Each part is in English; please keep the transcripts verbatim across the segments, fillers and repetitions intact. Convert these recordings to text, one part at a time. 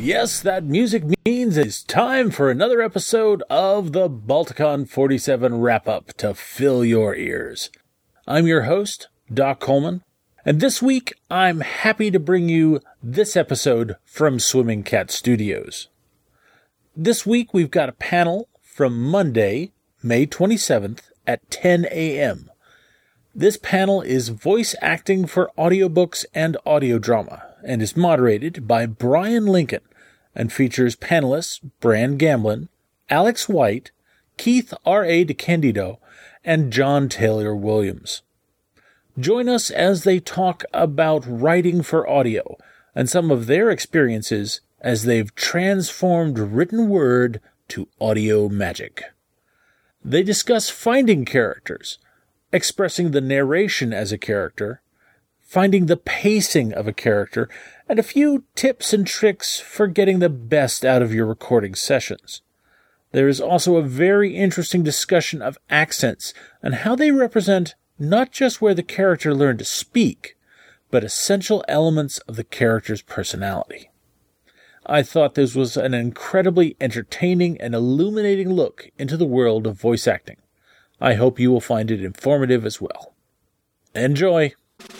Yes, that music means it's time for another episode of the Balticon forty-seven wrap-up to fill your ears. I'm your host, Doc Coleman, and this week I'm happy to bring you this episode from Swimming Cat Studios. This week we've got a panel from Monday, May twenty-seventh at ten a.m. This panel is voice acting for audiobooks and audio drama, and is moderated by Brian Lincoln, and features panelists Bran Gamblin, Alex White, Keith R A. DeCandido, and John Taylor Williams. Join us as they talk about writing for audio, and some of their experiences as they've transformed written word to audio magic. They discuss finding characters, expressing the narration as a character, finding the pacing of a character, and a few tips and tricks for getting the best out of your recording sessions. There is also a very interesting discussion of accents and how they represent not just where the character learned to speak, but essential elements of the character's personality. I thought this was an incredibly entertaining and illuminating look into the world of voice acting. I hope you will find it informative as well. Enjoy!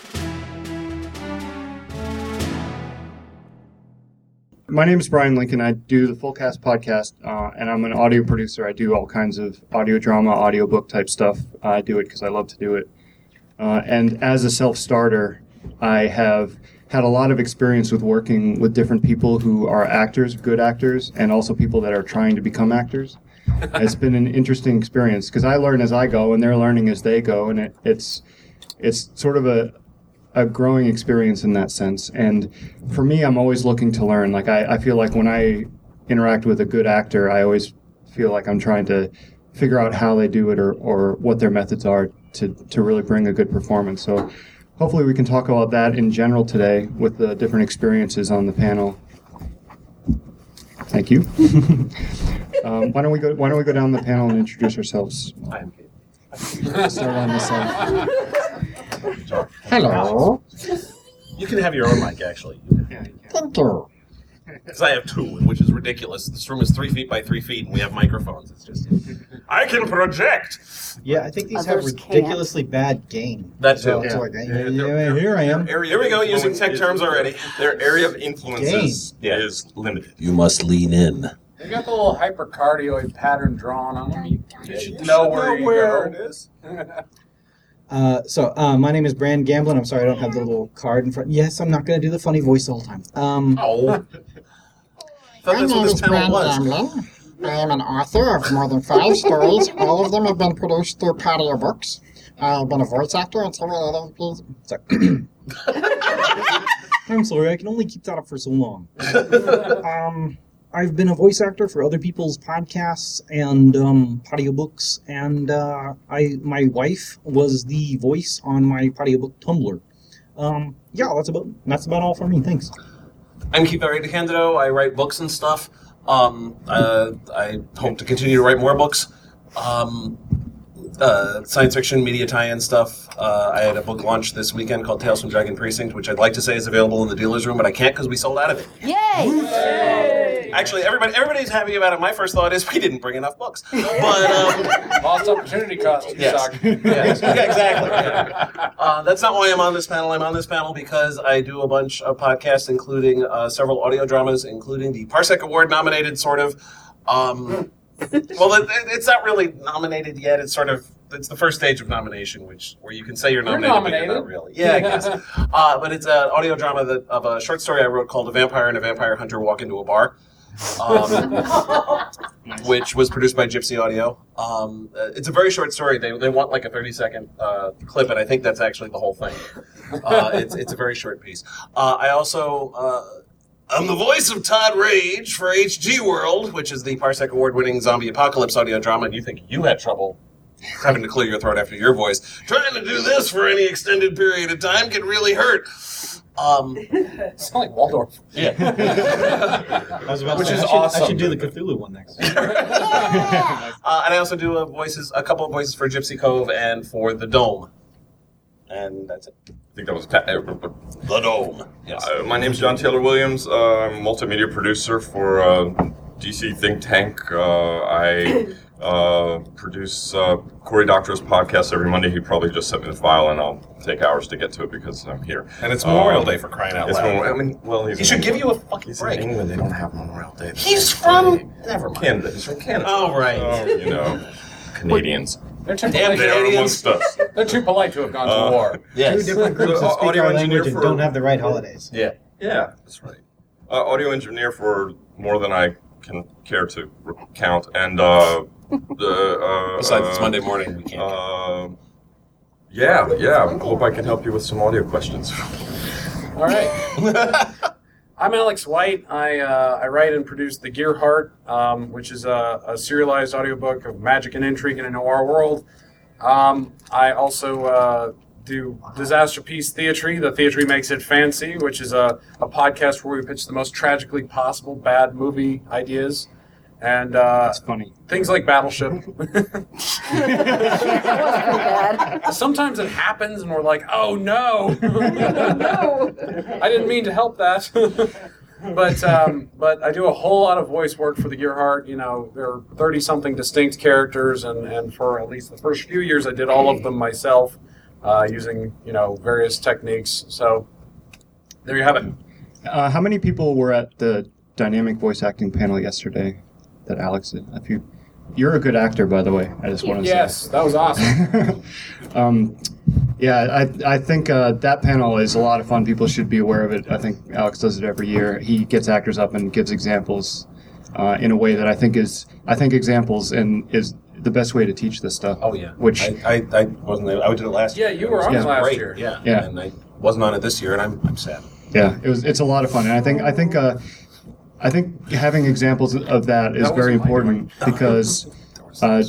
My name is Brian Lincoln. I do the Fullcast podcast, uh, and I'm an audio producer. I do all kinds of audio drama, audiobook type stuff. I do it because I love to do it. Uh, and as a self-starter, I have had a lot of experience with working with different people who are actors, good actors, and also people that are trying to become actors. It's been an interesting experience because I learn as I go, and they're learning as they go, and it, it's it's sort of a a growing experience in that sense. And for me, I'm always looking to learn. Like I, I feel like when I interact with a good actor, I always feel like I'm trying to figure out how they do it or, or what their methods are to, to really bring a good performance. So hopefully we can talk about that in general today with the different experiences on the panel. Thank you. um, why don't we go why don't we go down the panel and introduce ourselves? I am Kate. Start on this side. Hello. You can have your own mic, actually. Yeah, you can. Thank you. Because I have two, which is ridiculous. This room is three feet by three feet, and we have microphones. It's just, I can project. Yeah, I think these Others have ridiculously bad gain. That too. So it's Yeah. like, Yeah, yeah, they're- here I am. Here we go, using tech terms already. Their area of influences Gain. is limited. You must lean in. They got the little hypercardioid pattern drawn on them. You, you should You know should where know you where go. it is. Uh, so, uh, my name is Bran Gamblin. I'm sorry I don't have the little card in front. Yes, I'm not going to do the funny voice the whole time. Um, Oh. I thought My that's what name this is panel Bran was. Gamblin. I am an author of more than five stories. All of them have been produced through Patio Books. I've been a voice actor in several other pieces. sorry. I'm sorry, I can only keep that up for so long. um, I've been a voice actor for other people's podcasts and um, audiobooks, and uh, I my wife was the voice on my audiobook Tumblr. Um, yeah, that's about that's about all for me. Thanks. I'm Keith R A. DeCandido. I write books and stuff. Um, uh, I hope to continue to write more books. Um, uh, science fiction, media tie-in stuff. Uh, I had a book launch this weekend called Tales from Dragon Precinct, which I'd like to say is available in the dealer's room, but I can't because we sold out of it. Yay! Actually, everybody, everybody's happy about it. My first thought is we didn't bring enough books. But, um, Lost opportunity cost. You Yes. suck. yes, yeah, exactly. Uh, that's not why I'm on this panel. I'm on this panel because I do a bunch of podcasts, including uh, several audio dramas, including the Parsec Award-nominated sort of... Um, well, it, it's not really nominated yet. It's sort of... It's the first stage of nomination, which where you can say you're nominated, nominated. but you're not really. Yeah, I guess. uh, but it's an audio drama that, of a short story I wrote called A Vampire and a Vampire Hunter Walk into a Bar. Um, which was produced by Gypsy Audio. Um, uh, it's a very short story. They they want like a thirty second uh, clip, and I think that's actually the whole thing. Uh, it's it's a very short piece. Uh, I also uh, I'm the voice of Todd Rage for H G World, which is the Parsec Award winning zombie apocalypse audio drama. And you think you had trouble having to clear your throat after your voice? Trying to do this for any extended period of time can really hurt. Um, It's like Waldorf. yeah. I was about Which to say, is I should, awesome. I should do the Cthulhu one next. Uh, and I also do uh, voices, a couple of voices for Gypsy Cove and for The Dome, and that's it. I think that was ta- uh, The Dome. Yes. uh, my name's John Taylor Williams. Uh, I'm a multimedia producer for uh, D C Think Tank. Uh, I uh, produce uh, Cory Doctorow's podcast every Monday. He probably just sent me the file, and I'll take hours to get to it because I'm here. And it's Memorial Um, Day for crying out It's loud. Memorial, I mean, well, he's He in should give England. you a fucking He's break. in England. They don't have Memorial Day. He's from... Never mind. Canada. He's from Canada. Oh, right. So, you know, Canadians. They're too Damn polite. They are Canadians. amongst us. They're too polite to have gone to Uh, war. Yes. Two different groups So, that speak audio our engineer language and for- don't have the right holidays. Yeah. Yeah, that's right. Uh, audio engineer for more than I can care to recount, and uh, the uh, Besides, uh, it's Monday morning. We can't. Uh, yeah, yeah. Hope I can help you with some audio questions. All right. I'm Alex White. I uh, I write and produce The Gear Heart, um, which is a, a serialized audiobook of magic and intrigue in a noir world. Um, I also uh, do Disaster Piece Theatry. The Theatry Makes It Fancy, which is a, a podcast where we pitch the most tragically possible bad movie ideas. And uh, That's funny. things like Battleship. bad. Sometimes it happens and we're like, oh no. No. I didn't mean to help that. But um, but I do a whole lot of voice work for the Gearheart. You know, there are thirty-something distinct characters, and, and for at least the first few years, I did all of them myself uh, using, you know, various techniques. So there you have it. Uh, how many people were at the dynamic voice acting panel yesterday that Alex did? If you, you're a good actor, by the way. I just want to Yes, that was awesome. say. um, yeah, I I think uh, that panel is a lot of fun. People should be aware of it. I think Alex does it every year. He gets actors up and gives examples uh, in a way that I think is I think examples and is the best way to teach this stuff. Oh yeah. Which I, I, I wasn't there. I did it last year. Yeah, you were on Yeah. it last Great. year. Yeah. Yeah. And I wasn't on it this year, and I'm I'm sad. Yeah, it was. It's a lot of fun, and I think I think uh, I think having examples of that is That very wasn't my important because uh,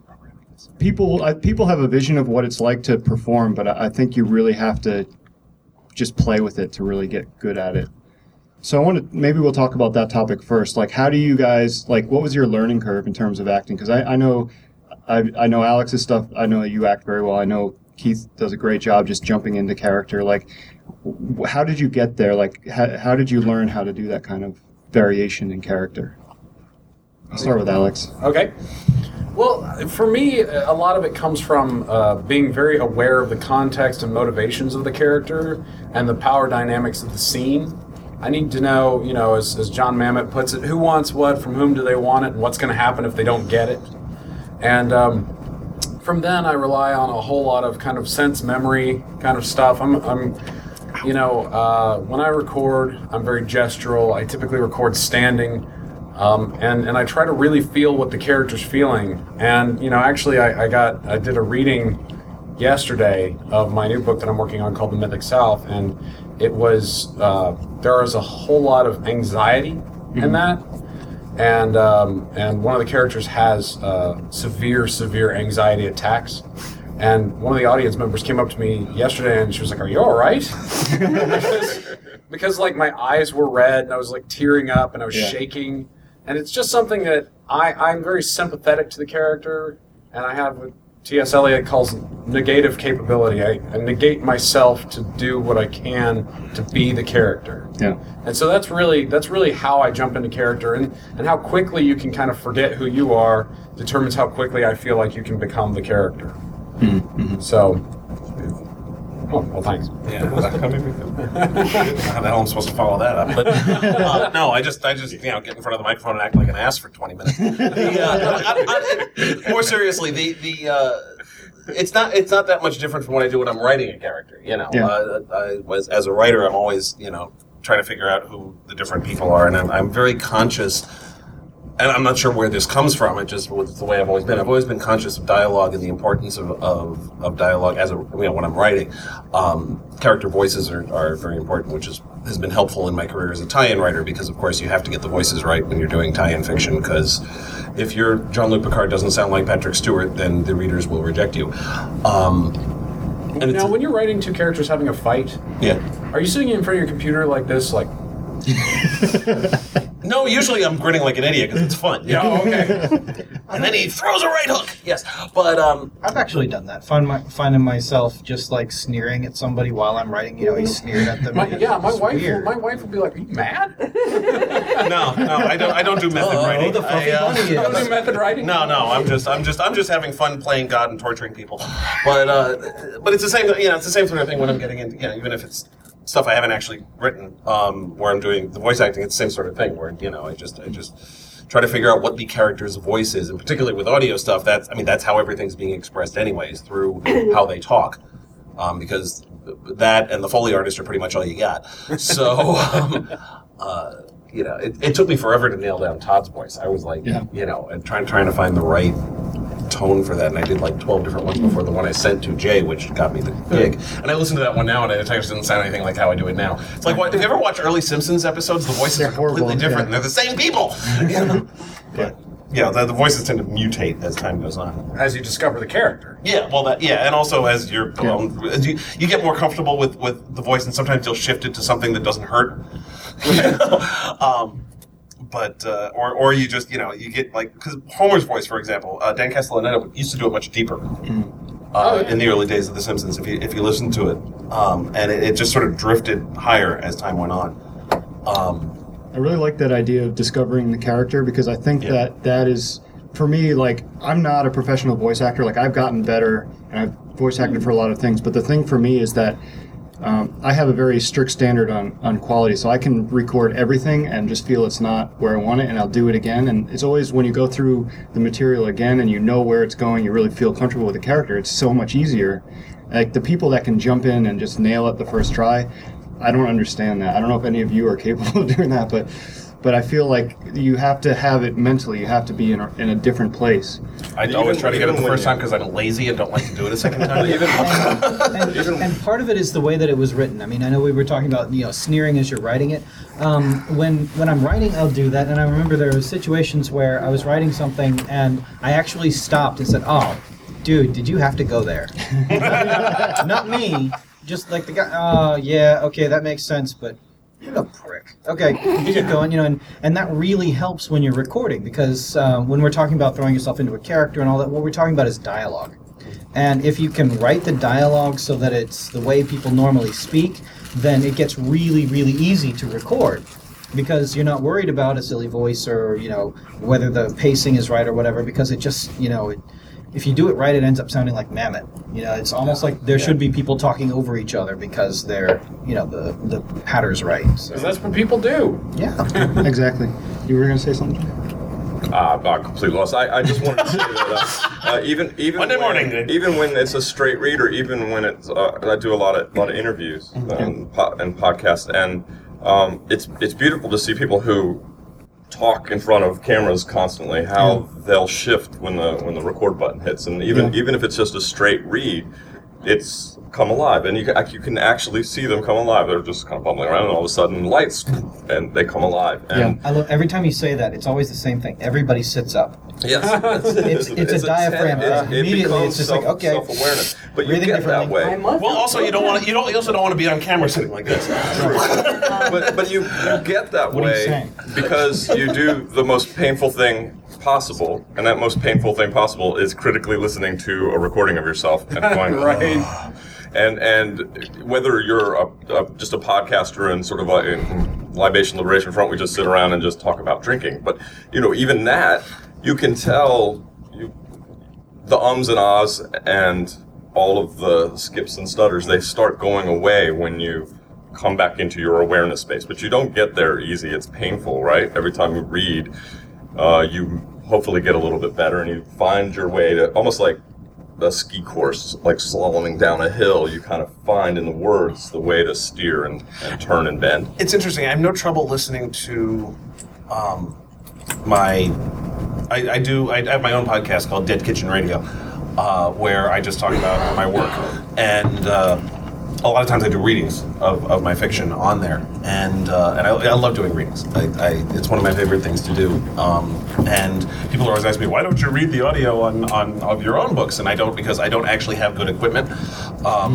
people uh, people have a vision of what it's like to perform, but I, I think you really have to just play with it to really get good at it. So I want to maybe we'll talk about that topic first. Like, how do you guys like? What was your learning curve in terms of acting? Because I, I know I I know Alex's stuff. I know that you act very well. I know Keith does a great job just jumping into character. Like, w- how did you get there? Like, how, how did you learn how to do that kind of variation in character? I'll start with Alex. Okay. Well, for me, a lot of it comes from uh, being very aware of the context and motivations of the character and the power dynamics of the scene. I need to know, you know, as, as John Mamet puts it, who wants what, from whom do they want it, and what's going to happen if they don't get it. And um, from then, I rely on a whole lot of kind of sense memory kind of stuff. I'm, I'm you know, uh, when I record, I'm very gestural. I typically record standing. Um, and, and I try to really feel what the character's feeling. And, you know, actually I, I got, I did a reading yesterday of my new book that I'm working on called The Mythic South. And it was, uh, there was a whole lot of anxiety in that. And, um, and one of the characters has uh, severe, severe anxiety attacks. And one of the audience members came up to me yesterday and she was like, "Are you all right?" because, because like my eyes were red and I was like tearing up and I was Yeah. shaking. And it's just something that I, I'm very sympathetic to the character, and I have what T S Eliot calls negative capability. I, I negate myself to do what I can to be the character. Yeah. And so that's really that's really how I jump into character, and, and how quickly you can kind of forget who you are determines how quickly I feel like you can become the character. Mm-hmm. So, oh, well, thanks. Yeah. How the hell am I supposed to follow that up? But uh, no, I just, I just, you know, get in front of the microphone and act like an ass for twenty minutes. The, uh, I, I, more seriously, the the uh, it's not it's not that much different from what I do when I'm writing a character. You know, Yeah. uh, I was as a writer, I'm always, you know, trying to figure out who the different people are, and I'm, I'm very conscious. And I'm not sure where this comes from. It just it's the way I've always been. I've always been conscious of dialogue and the importance of, of, of dialogue as a you know when I'm writing. Um, character voices are, are very important, which is has been helpful in my career as a tie-in writer because of course you have to get the voices right when you're doing tie-in fiction. Because if your Jean-Luc Picard doesn't sound like Patrick Stewart, then the readers will reject you. Um, and it's, Now, when you're writing two characters having a fight, yeah. are you sitting in front of your computer like this, like? No, No, usually I'm grinning like an idiot because it's fun. Yeah, oh, okay. And then he throws a right hook. Yes, but um, I've actually done that. Find my, finding myself just like sneering at somebody while I'm writing. You know, he's sneering at them. My, yeah, my It's wife. weird. My wife will be like, "Are you mad?" no, no, I don't. I don't do method Oh, writing. the fluffy I, uh, bunny You don't is. do method writing. No, no, I'm just, I'm just, I'm just having fun playing God and torturing people. But, uh, but it's the same, you know, it's the same sort of thing when I'm getting into, you know, even if it's stuff I haven't actually written, um, where I'm doing the voice acting, it's the same sort of thing where, you know, I just, I just try to figure out what the character's voice is, and particularly with audio stuff, that's, I mean, that's how everything's being expressed anyways, through how they talk, um, because that and the Foley artist are pretty much all you got. So, um, uh, you know, it, it took me forever to nail down Todd's voice. I was like, Yeah. you know, and trying trying to find the right tone for that, and I did like twelve different ones before the one I sent to Jay, which got me the gig. And I listened to that one now, and it just doesn't sound anything like how I do it now. It's like, what, if you ever watch early Simpsons episodes, the voices They're are completely horrible, different, yeah. and they're the same people. You know? But yeah, the, the voices tend to mutate as time goes on. As you discover the character. Yeah, well, that yeah, and also as you're um, as you, you get more comfortable with, with the voice, and sometimes you'll shift it to something that doesn't hurt. You know? um, but uh, or or you just you know you get like because Homer's voice, for example, uh, Dan Castellaneta used to do it much deeper uh, in the early days of The Simpsons. If you if you listen to it, um, and it, it just sort of drifted higher as time went on. Um, I really like that idea of discovering the character because I think Yeah. that that is, for me, like, I'm not a professional voice actor. Like, I've gotten better and I've voice acted for a lot of things. But the thing for me is that um, I have a very strict standard on, on quality. So I can record everything and just feel it's not where I want it, and I'll do it again. And it's always when you go through the material again and you know where it's going, you really feel comfortable with the character, it's so much easier. Like, the people that can jump in and just nail it the first try, I don't understand that. I don't know if any of you are capable of doing that, but but I feel like you have to have it mentally. You have to be in a, in a different place. I Even- always try to get it the even when first you- time because I'm lazy and don't like to do it a second time. Even, and, even and part of it is the way that it was written. I mean, I know we were talking about, you know, sneering as you're writing it. Um, when when I'm writing, I'll do that. And I remember there were situations where I was writing something and I actually stopped and said, "Oh, dude, did you have to go there?" Not me, just like the guy. Oh, yeah, okay, that makes sense, but you're a prick. Okay, keep going, you know, and, and that really helps when you're recording because um, when we're talking about throwing yourself into a character and all that, what we're talking about is dialogue. And if you can write the dialogue so that it's the way people normally speak, then it gets really, really easy to record because you're not worried about a silly voice or, you know, whether the pacing is right or whatever, because it just, you know, it, if you do it right, it ends up sounding like Mammoth. You know, it's almost like there should be people talking over each other because they're, you know, the, the patter's right. So, Because that's what people do. yeah. Exactly. You were going to say something? Uh, I'm completely lost. I, I just wanted to say that uh, uh, even even Monday when, morning, dude. even when it's a straight read, or even when it's uh, I do a lot of lot of interviews and, po- and podcasts, and um, it's it's beautiful to see people who talk in front of cameras constantly. How they'll shift when the when the record button hits, and even Yeah. even if it's just a straight read, it's come alive, and you can, you can actually see them come alive. They're just kind of bumbling around, and all of a sudden, lights, and they come alive. And I love, every time you say that, it's always the same thing. Everybody sits up. yes, It's- it's a diaphragm ten- thing. It, it Immediately, becomes it's just like, self, okay. self-awareness. But you Breathing get that differently. way. I must Well, also you don't want to. You don't. You also don't want to be on camera sitting like this. but but you, you get that What are you way saying? because you do the most painful thing possible, and that most painful thing possible is critically listening to a recording of yourself and going Right. "Ugh." And and whether you're a, a, just a podcaster and sort of a, in Libation Liberation Front, we just sit around and just talk about drinking. But you know, even that, you can tell you, the ums and ahs and all of the skips and stutters, they start going away when you come back into your awareness space. But you don't get there easy. It's painful, right? Every time you read, uh, you hopefully get a little bit better, and you find your way to almost like a ski course, like slaloming down a hill. You kind of find in the words the way to steer and, and turn and bend. It's interesting. I have no trouble listening to um, my. I, I do. I have my own podcast called Dead Kitchen Radio, uh, where I just talk about my work, and uh, a lot of times I do readings of, of my fiction on there, and uh, and I, I love doing readings. I, I, it's one of my favorite things to do. Um, and people always ask me, why don't you read the audio on, on of your own books? And I don't, because I don't actually have good equipment. Um,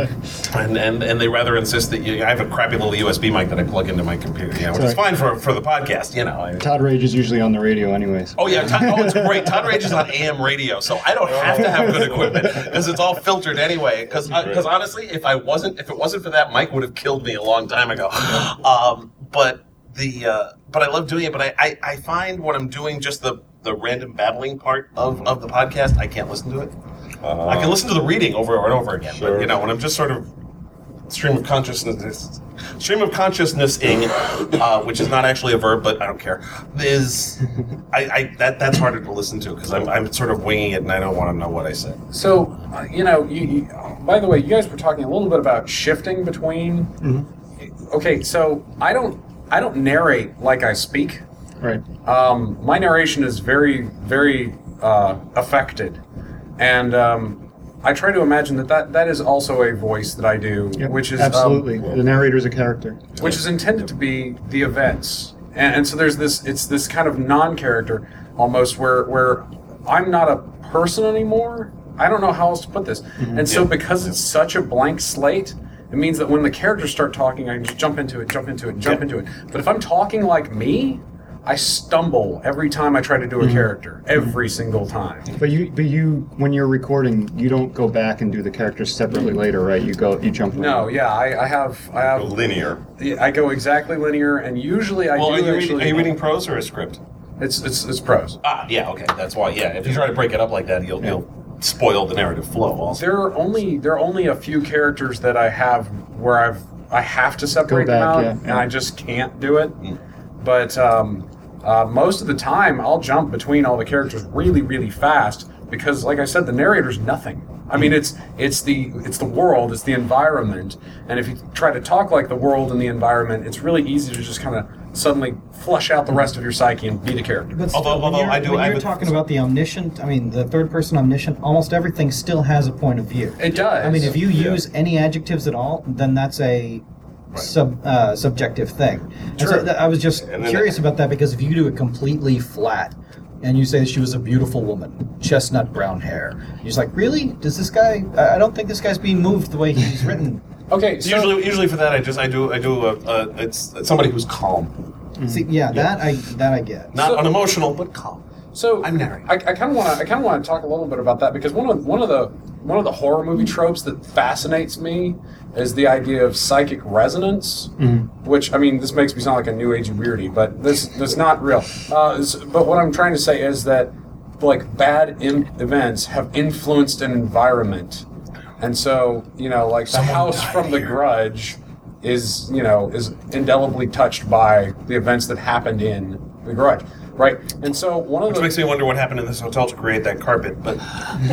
and, and and they rather insist that you. I have a crappy little U S B mic that I plug into my computer, you know, which is fine for for the podcast, you know. I, Todd Rage is usually on the radio, anyways. Oh yeah, Todd, oh it's great. Todd Rage is on A M radio, so I don't have to have good equipment because it's all filtered anyway. Because because honestly, if I wasn't, if it wasn't for that mic, would have killed me a long time ago. Um, but the uh, but I love doing it. But I, I, I find when I'm doing just the, the random babbling part of, of the podcast, I can't listen to it. Uh, I can listen to the reading over and over again. Sure. But you know, when I'm just sort of stream of consciousness, stream of consciousness-ing, uh, which is not actually a verb, but I don't care. Is I, I that that's harder to listen to because I'm I'm sort of winging it and I don't want to know what I said. So, uh, you know, you, you, by the way, you guys were talking a little bit about shifting between. Mm-hmm. Okay, so I don't I don't narrate like I speak. Right. Um, my narration is very very uh, affected, and. Um, I try to imagine that, that that is also a voice that I do, yep, which is absolutely um, the narrator's a character, which is intended to be the events, and, and so there's this it's this kind of non-character almost where where I'm not a person anymore. I don't know how else to put this, mm-hmm. and so yeah. because it's such a blank slate, it means that when the characters start talking, I can just jump into it, jump into it, jump yeah. into it. But if I'm talking like me, I stumble every time I try to do a mm-hmm. character, every single time. But you, but you, when you're recording, you don't go back and do the characters separately later, right? You go, you jump. No, yeah, I, I have, I have linear. I go exactly linear, and usually I well, do. Are you, actually, reading, are you reading prose or a script? It's it's it's prose. Ah, yeah, okay, that's why. Yeah, if you try to break it up like that, you'll yeah. you'll spoil the narrative flow. Also, there are only there are only a few characters that I have where I've I have to separate back, them out, yeah, and yeah. I just can't do it. Mm. But. Um, Uh, most of the time, I'll jump between all the characters really, really fast because, like I said, the narrator's nothing. I mean, it's it's the it's the world, it's the environment, and if you try to talk like the world and the environment, it's really easy to just kind of suddenly flush out the rest of your psyche and be the character. But still, although, although I do, when I you're would, talking about the omniscient, I mean, the third-person omniscient, almost everything still has a point of view. It does. I mean, if you yeah. use any adjectives at all, then that's a Right. Sub uh, subjective thing. And sure. so th- I was just curious about that because if you do it completely flat and you say she was a beautiful woman, chestnut brown hair, you're just like, really? Does this guy? I don't think this guy's being moved the way he's written. Okay, so usually, usually for that, I just I do I do a, a it's, it's somebody who's calm. Mm-hmm. See, yeah, yeah, that I that I get. Not so, unemotional, but calm. So I'm narrating. I kind of want to I kind of want to talk a little bit about that because one of one of the one of the horror movie tropes that fascinates me is the idea of psychic resonance, mm-hmm. which, I mean, this makes me sound like a new age weirdy, but this that's not real. Uh, but what I'm trying to say is that, like, bad im- events have influenced an environment. And so, you know, like, the house from The Grudge is, you know, is indelibly touched by the events that happened in The Grudge. Right, and so one of Which the... makes me wonder what happened in this hotel to create that carpet, but...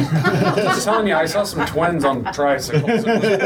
I'm just telling you, I saw some twins on tricycles.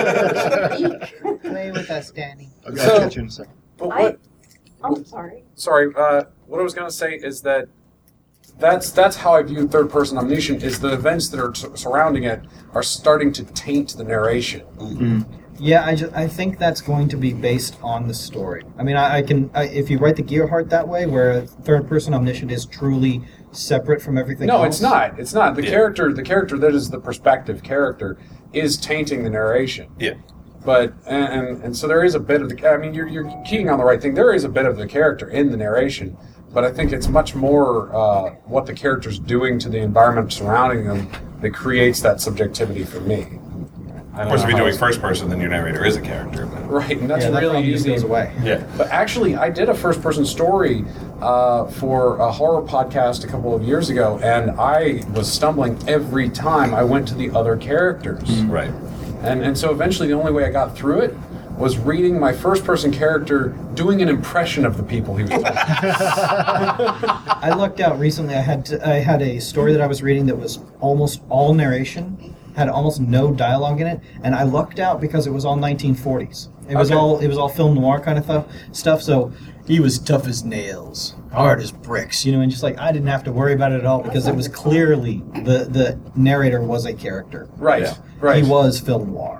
Play with us, Danny. I'll so, catch you in a second. But what, I, I'm sorry. Sorry, uh, what I was going to say is that that's that's how I view third-person omniscient, is the events that are t- surrounding it are starting to taint the narration. Mm-hmm. Yeah, I, just, I think that's going to be based on the story. I mean, I, I can I, if you write the Gearhart that way, where third-person omniscient is truly separate from everything no, else. No, it's not. It's not. The yeah. character, the character that is the perspective character, is tainting the narration. Yeah. But and, and and so there is a bit of the. I mean, you're you're keying on the right thing. There is a bit of the character in the narration, but I think it's much more uh, what the character's doing to the environment surrounding them that creates that subjectivity for me. Of course, if you're doing first person, then your narrator is a character. But. Right, and that's yeah, that really easy. Goes away. Yeah. But actually, I did a first person story uh, for a horror podcast a couple of years ago, and I was stumbling every time I went to the other characters. Mm-hmm. Right. And and so eventually, the only way I got through it was reading my first person character doing an impression of the people he was talking to. I lucked out recently. I had to, I had a story that I was reading that was almost all narration. Had almost no dialogue in it, and I lucked out because it was all nineteen forties. It was okay. all it was all film noir kind of th- stuff. So he was tough as nails, hard as bricks, you know, and just like I didn't have to worry about it at all because it was clearly the the narrator was a character. Right, yeah. right. He was film noir.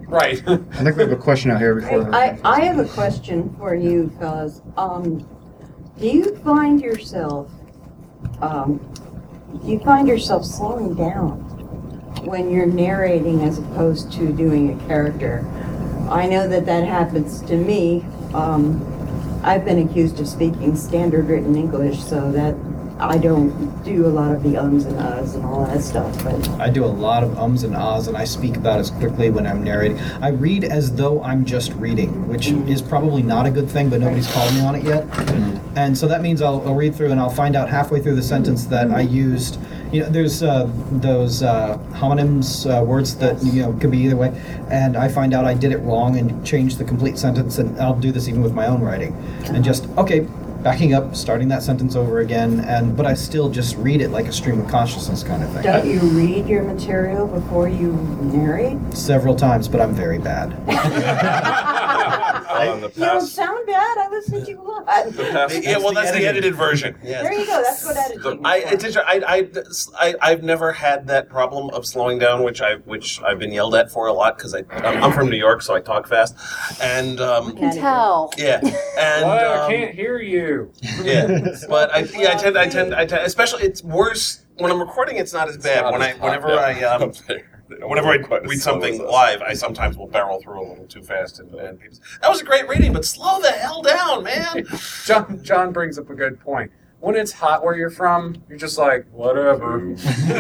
Right. I think we have a question out here before. I, I have a question for you, fellas. Um, do you find yourself, um, do you find yourself slowing down when you're narrating as opposed to doing a character? I know that that happens to me. Um, I've been accused of speaking standard written English, so that I don't do a lot of the ums and uhs and all that stuff. But I do a lot of ums and ahs, and I speak about as quickly when I'm narrating. I read as though I'm just reading, which Mm-hmm. is probably not a good thing, but nobody's called me on it yet. Mm-hmm. And so that means I'll, I'll read through and I'll find out halfway through the sentence that I used. You know, there's uh, those uh, homonyms, uh, words that, you know, could be either way, and I find out I did it wrong and changed the complete sentence, and I'll do this even with my own writing. And just, okay, backing up, starting that sentence over again, and but I still just read it like a stream of consciousness kind of thing. don't you read your material before you narrate? Several times, but I'm very bad. Uh, in the You don't past, sound bad. I listen to you a lot. the past Yeah, well, that's the edited version. There you go. That's what editing I, is it's for. inter- I, I, I, I've never had that problem of slowing down, which I, which I've been yelled at for a lot because I, I'm, I'm from New York, so I talk fast, and um, Can Tell. yeah, and What? I um, can't hear you. yeah, but I, yeah, I tend, I tend, I tend, especially it's worse when I'm recording. It's not as bad. not When I, as hot whenever down I, um, up there. whenever I Quite as read slow something as us. live, I sometimes will barrel through a little too fast, and, and people, that was a great reading, but slow the hell down, man. John John brings up a good point. When it's hot where you're from, you're just like, whatever.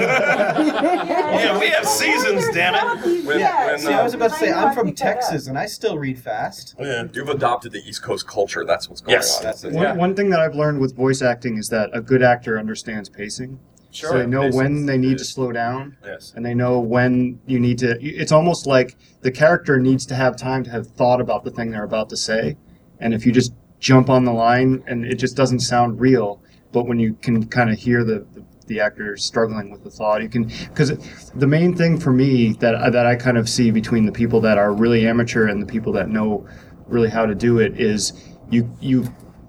Yeah, we have seasons, damn it. When- Yeah, when, See, I was about to say, I know I I'm from picked that up. Texas, and I still read fast. Yeah. You've adopted the East Coast culture. That's what's going Yes. on. That's it. One, Yeah. one thing that I've learned with voice acting is that a good actor understands pacing. Sure. So they know when Pacing's they need is- to slow down, Yes. and they know when you need to. It's almost like the character needs to have time to have thought about the thing they're about to say. And if you just jump on the line and it just doesn't sound real, but when you can kind of hear the, the, the actor struggling with the thought, you can. Because the main thing for me that, I- that I kind of see between the people that are really amateur and the people that know really how to do it is you you.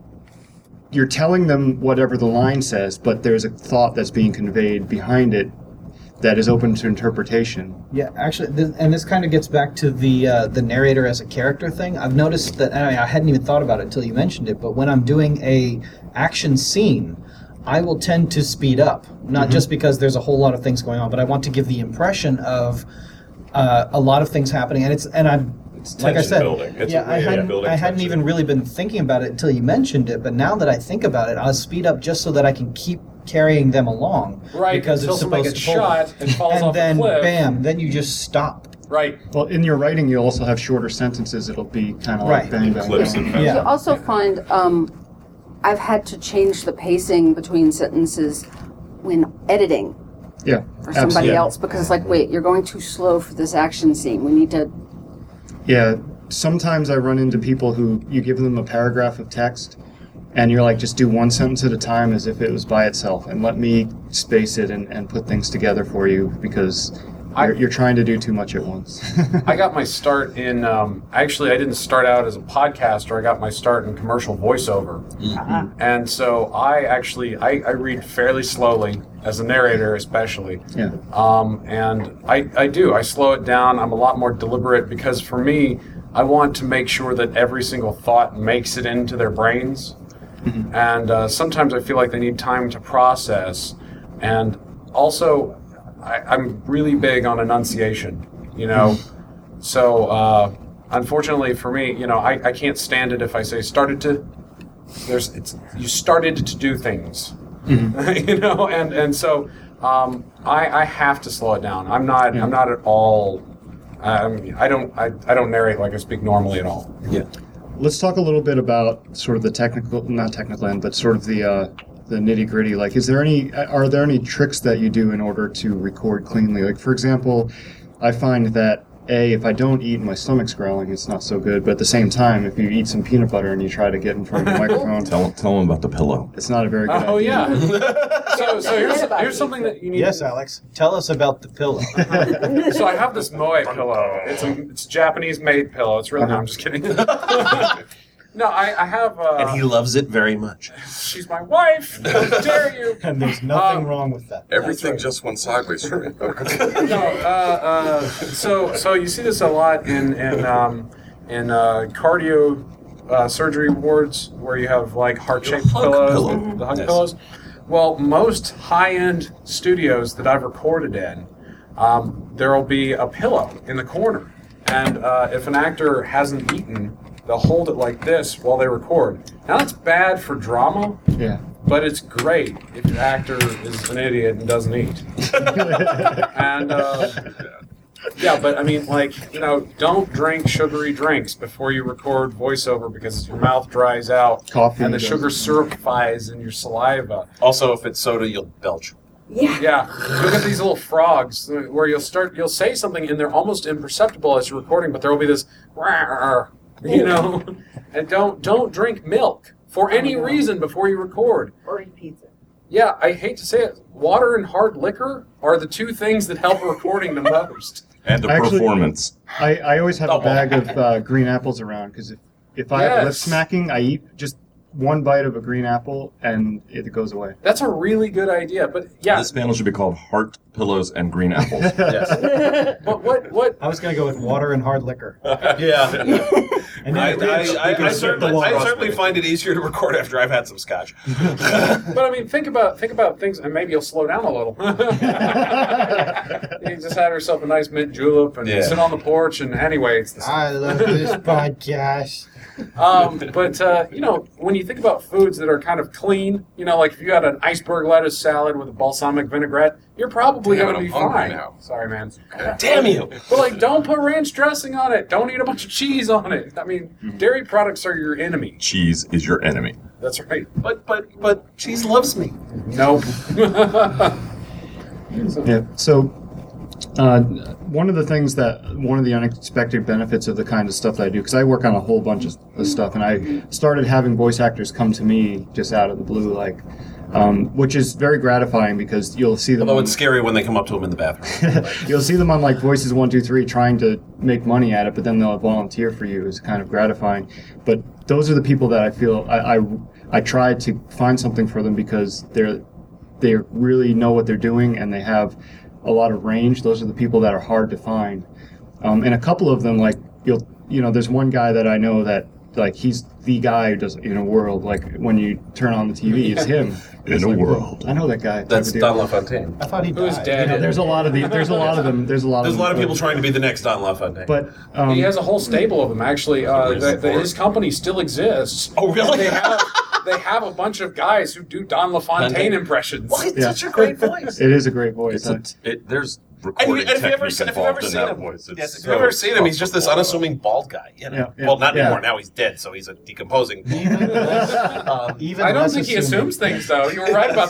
You're telling them whatever the line says, but there's a thought that's being conveyed behind it that is open to interpretation. Yeah, actually, th- and this kind of gets back to the uh, the narrator as a character thing. I've noticed that, and I, I hadn't even thought about it until you mentioned it, but when I'm doing a action scene, I will tend to speed up, not just because there's a whole lot of things going on, but I want to give the impression of uh, a lot of things happening, and it's and I'm. Like I tension said, building. It's yeah, a I way of hadn't, building I hadn't tension. even really been thinking about it until you mentioned it. But now that I think about it, I'll speed up just so that I can keep carrying them along. Right, because until it's somebody supposed gets to pull them. shot and falls and off then a cliff. bam, then you just stop. Right. Well, in your writing, you also have shorter sentences. It'll be kind of like Right. bang, bang, Clips bang. and Yeah. You also find um, I've had to change the pacing between sentences when editing Yeah, for somebody absolutely. else because it's like, wait, you're going too slow for this action scene. We need to. Yeah, sometimes I run into people who you give them a paragraph of text, and you're like, just do one sentence at a time as if it was by itself, and let me space it and, and put things together for you because I- you're, you're trying to do too much at once. I got my start in, um, actually, I didn't start out as a podcaster. I got my start in commercial voiceover. And so I actually, I, I read fairly slowly, as a narrator especially. Yeah. Um, and I, I do, I slow it down. I'm a lot more deliberate because for me, I want to make sure that every single thought makes it into their brains. And uh, sometimes I feel like they need time to process. And also, I, I'm really big on enunciation, you know. So, uh, unfortunately for me, you know, I, I can't stand it if I say started to. There's, it's you started to do things, you know, and and so um, I I have to slow it down. I'm not I'm not at all. Um, I don't I, I don't narrate like I speak normally at all. Yeah. Let's talk a little bit about sort of the technical, not technical end, but sort of the uh, the nitty gritty. Like, is there any, are there any tricks that you do in order to record cleanly? Like, for example, I find that A, if I don't eat and my stomach's growling, it's not so good. But at the same time, if you eat some peanut butter and you try to get in front of the microphone, Tell, tell them about the pillow. it's not a very good Oh idea. yeah. so so here's here's something that you need. Yes, Alex. Tell us about the pillow. So I have this Moe pillow. It's a it's a Japanese made pillow. It's really no, I'm just kidding. No, I, I have. Uh, and he loves it very much. She's my wife. How dare you? And there's nothing Um, wrong with that. Everything right. just went sideways for me. No, uh, uh, so so you see this a lot in in um, in uh, cardio uh, surgery wards where you have like heart-shaped hug pillows, pillow. the, the hug Yes. pillows. Well, most high-end studios that I've recorded in, um, there will be a pillow in the corner, and uh, if an actor hasn't eaten, they'll hold it like this while they record. Now that's bad for drama. Yeah. But it's great if the actor is an idiot and doesn't eat. and uh, yeah, but I mean, like, you know, don't drink sugary drinks before you record voiceover because your mouth dries out Coffee and the does. sugar syrupifies in your saliva. Also, if it's soda, you'll belch. Yeah. Yeah, you'll get these little frogs where you'll start, you'll say something and they're almost imperceptible as you're recording, but there will be this, "Rawr," you know, and don't don't drink milk for any reason before you record. Or eat pizza. Yeah, I hate to say it, water and hard liquor are the two things that help recording the most. And the Actually- performance. I, I always have Oh. a bag of uh, green apples around because if, if I have lip Yes. smacking, I eat just one bite of a green apple and it goes away. That's a really good idea, but yeah, This panel should be called Heart, Pillows, and Green Apples. Yes. but what what I was going to go with water and hard liquor. yeah. And I, then I, we I, can I, sip certainly, the water. I certainly find it easier to record after I've had some scotch. but I mean think about think about things and maybe you'll slow down a little. You just had herself a nice mint julep and Yeah. sit on the porch and anyway it's the same. I love this podcast. Um, but uh, you know, when you think about foods that are kind of clean, you know, like if you had an iceberg lettuce salad with a balsamic vinaigrette, you're probably Damn it, going to be I'm hungry fine. now. Sorry, man. Damn you! But like, don't put ranch dressing on it. Don't eat a bunch of cheese on it. I mean, dairy products are your enemy. Cheese is your enemy. That's right. But but but cheese loves me. Nope. Yeah. So, uh, one of the things that one of the unexpected benefits of the kind of stuff that I do, because I work on a whole bunch of, of stuff, and I started having voice actors come to me just out of the blue, like, um, which is very gratifying because you'll see them. Although on, it's scary when they come up to him in the bathroom. you'll see them on like Voices One Two Three trying to make money at it, but then they'll volunteer for you. It's kind of gratifying. But those are the people that I feel I I, I try to find something for them because they're they really know what they're doing and they have a lot of range. Those are the people that are hard to find. Um, and a couple of them, like you'll, you know, there's one guy that I know that like he's the guy who does in a world. Like when you turn on the T V, it's him. In It's a like, world. I know that guy. That's type of deal. Don LaFontaine. I thought he Who's died. dead? You know, there's a lot of the, there's a lot of them. There's a lot There's of a lot of them, people trying to be the next Don LaFontaine. But um, He has a whole stable of them. Actually, uh, the, the, his company still exists. Oh, really? They have they have a bunch of guys who do Don LaFontaine impressions. Why? It's Yeah. such a great voice. it is a great voice. It's a, it, there's And, you, recording and if you've ever, technique se- if you've involved ever in seen that him, voice. It's yes, if so you've ever seen him, he's just this comfortable. unassuming bald guy. You know? Yeah, yeah, well, not yeah. anymore. Now he's dead, so he's a decomposing. um, Even I don't less think he assuming. assumes things, though. You were right about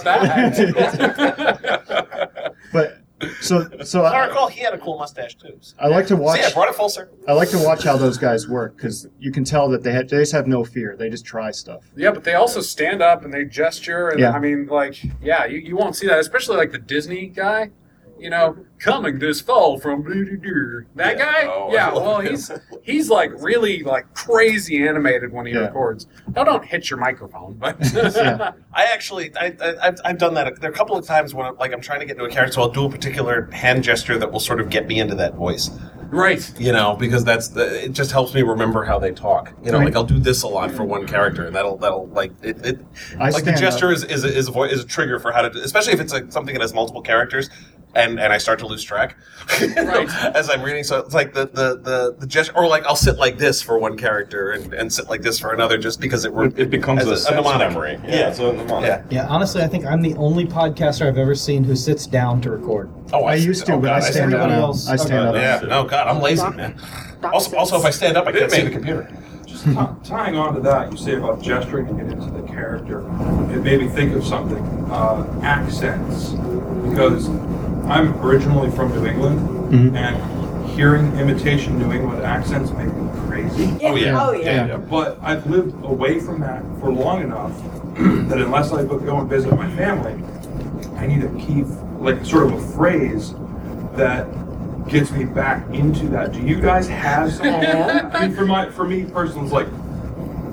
that. But so so I I, recall he had a cool mustache too. So. I like to watch. See, I brought it full circle. I like to watch how those guys work because you can tell that they, ha- they just have no fear. They just try stuff. Yeah, but they also stand up and they gesture, and Yeah. I mean, like, yeah, you, you won't see that, especially like the Disney guy. You know, coming this fall from that guy. Oh, yeah, I love well, him. he's he's like really like crazy animated when he Yeah. records. Now, don't hit your microphone, but Yeah. I actually, I, I, I've, I've done that. There are a couple of times when, I'm, like, I'm trying to get into a character, so I'll do a particular hand gesture that will sort of get me into that voice. right. You know, because that's the, it just helps me remember how they talk. You know, Right. like I'll do this a lot for one character, and that'll that'll like it. it I like the stand gesture up. is is a, is, a vo- is a trigger for how to, do, especially if it's like something that has multiple characters. And, and I start to lose track Right. as I'm reading. So it's like the, the, the, the gesture, or like I'll sit like this for one character and, and sit like this for another, just because it It, it becomes as a, a sense mnemonic. memory. Yeah. it's a mnemonic. Yeah. Yeah, honestly, I think I'm the only podcaster I've ever seen who sits down to record. Oh, I used to, oh, but God, I stand up everybody now. else- I stand okay. up. Yeah. No, God, I'm lazy, man. Also, also, if I stand up, I can't see the computer. Just t- tying on to that, you say about gesturing to get into the character. It made me think of something. Uh, accents, because I'm originally from New England, Mhm. and hearing imitation New England accents make me crazy. Oh, yeah. Oh, yeah. Yeah. But I've lived away from that for long enough that unless I go and visit my family, I need a key, like sort of a phrase that gets me back into that. Do you guys have something? I mean, for my, for me personally, it's like,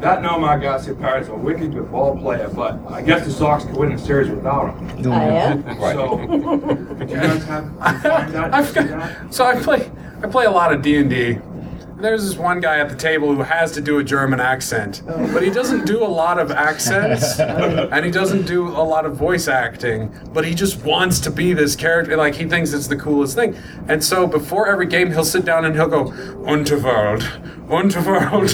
that No My Gossip Empire is a wicked good ball player, but I guess the Sox could win the series without him. Oh, yeah? So, do you guys have to find that? I've see got- that? So I play I play a lot of D and D. There's this one guy at the table who has to do a German accent, but he doesn't do a lot of accents, and he doesn't do a lot of voice acting, but he just wants to be this character, like he thinks it's the coolest thing. And so before every game, he'll sit down and he'll go, Unterwald, Unterwald.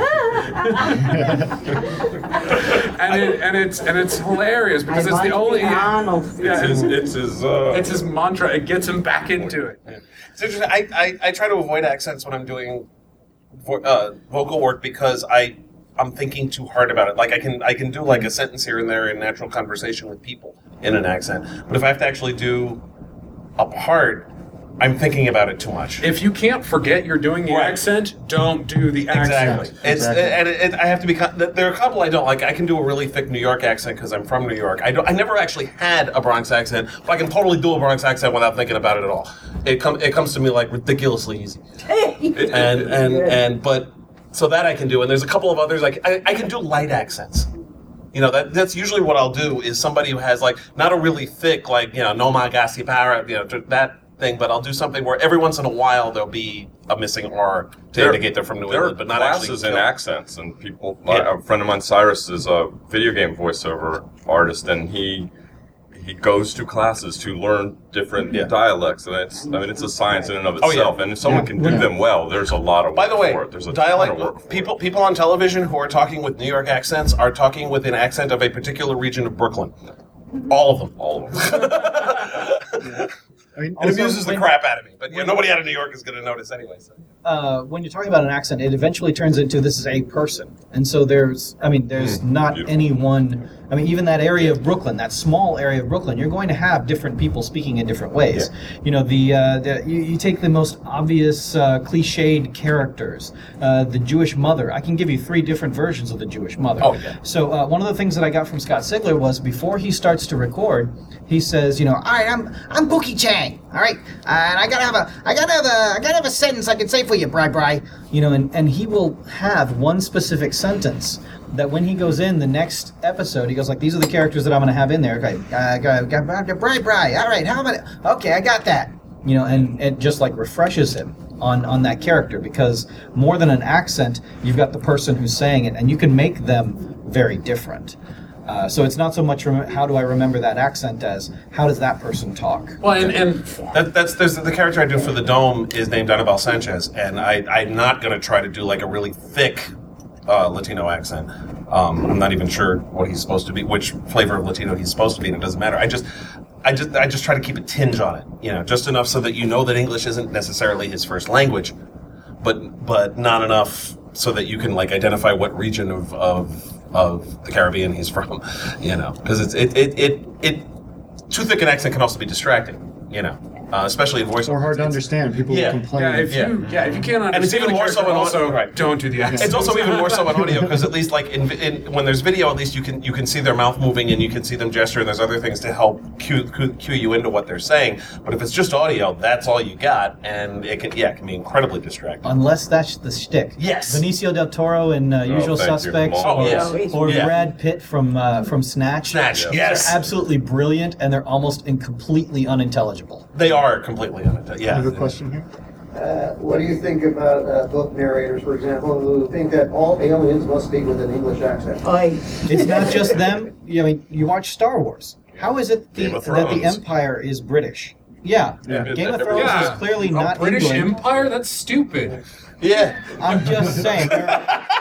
and, it, and, it's, and it's hilarious because I it's the want only... the Arnold. Yeah, It's it's, his, it's his, uh, it's his mantra. It gets him back into it. It's interesting. I, I, I try to avoid accents when I'm doing vo- uh, vocal work because I I'm thinking too hard about it. Like I can I can do like a sentence here and there in natural conversation with people in an accent, but if I have to actually do a part, I'm thinking about it too much. If you can't forget you're doing the Right. accent, don't do the accent. Exactly. It's Exactly. and it, it, I have to be. con- There are a couple I don't like. I can do a really thick New York accent because I'm from New York. I don't. I never actually had a Bronx accent, but I can totally do a Bronx accent without thinking about it at all. It comes. It comes to me like ridiculously easy. And and and but so that I can do. And there's a couple of others like I, I can do light accents. You know, that that's usually what I'll do is somebody who has like not a really thick like you know no my gossip para you know that thing, but I'll do something where every once in a while there'll be a missing R to There- indicate they're from New there are England, but not classes actually in accents, and people. My, a friend of mine, Cyrus, is a video game voiceover artist, and he he goes to classes to learn different Yeah. dialects, and it's I mean it's a science in and of Oh, yeah. itself. And if someone Yeah. can do Yeah. them well, there's a lot of work By the way, for it. There's a ton of work dialect for people it. people on television who are talking with New York accents are talking with an accent of a particular region of Brooklyn. All of them. All of them. I mean, It amuses the when- crap out of me, but you know, nobody out of New York is going to notice anyway. So. uh, when you're talking about an accent, it eventually turns into this is a person, and so there's, I mean, there's not beautiful. any one. I mean, even that area of Brooklyn, that small area of Brooklyn, you're going to have different people speaking in different ways. You know, the, uh, the you, you take the most obvious uh, cliched characters, uh, the Jewish mother. I can give you three different versions of the Jewish mother. Oh, yeah. So uh, one of the things that I got from Scott Sigler was before he starts to record, he says, you know, all right, I'm I'm Bookie Chang, all right, uh, and I gotta have a I gotta have a I gotta have a sentence I can say for you, Bri Bri, you know, and and he will have one specific sentence that when he goes in the next episode, he goes like, these are the characters that I'm gonna have in there. Okay, uh, got got Bri Bri, all right, how about okay, I got that, you know, and it just like refreshes him on on that character because more than an accent, you've got the person who's saying it, and you can make them very different. Uh, so it's not so much rem- how do I remember that accent as how does that person talk. Well, and, and That, that's there's the character I do for the Dome is named Anibal Sanchez, and I, I'm not going to try to do like a really thick uh, Latino accent. Um, I'm not even sure what he's supposed to be, which flavor of Latino he's supposed to be, and it doesn't matter. I just, I just, I just try to keep a tinge on it, you know, just enough so that you know that English isn't necessarily his first language, but but not enough so that you can like identify what region of of, of the Caribbean he's from, you know, because it's it it it it too thick an accent can also be distracting, you know. Uh, especially in voiceover. Or hard to It's- understand. People Yeah. will complain. yeah, if Yeah. you yeah if you can't understand And it's even the more so character, in also audio, right. don't do the accent. It's also even more so on audio because at least like in, in when there's video, at least you can you can see their mouth moving and you can see them gesture. And there's other things to help cue, cue, cue you into what they're saying. But if it's just audio, that's all you got, and it can yeah it can be incredibly distracting. Unless that's the shtick. Yes. Benicio del Toro in uh, Usual thank you. Suspects, Oh, or, yes. or Yeah. Brad Pitt from uh, from Snatch. Snatch, They're yes. absolutely brilliant, and they're almost in completely unintelligible. They are completely on it. I Yeah. have a question here. Uh, what do you think about uh, book narrators, for example, who think that all aliens must speak with an English accent? Oi. It's not just them. You, I mean, you watch Star Wars. How is it the, Game of that the Thrones. Empire is British? Yeah, Yeah. Game of Thrones yeah, is clearly a not British England. Empire. That's stupid. Yeah. I'm just saying. There,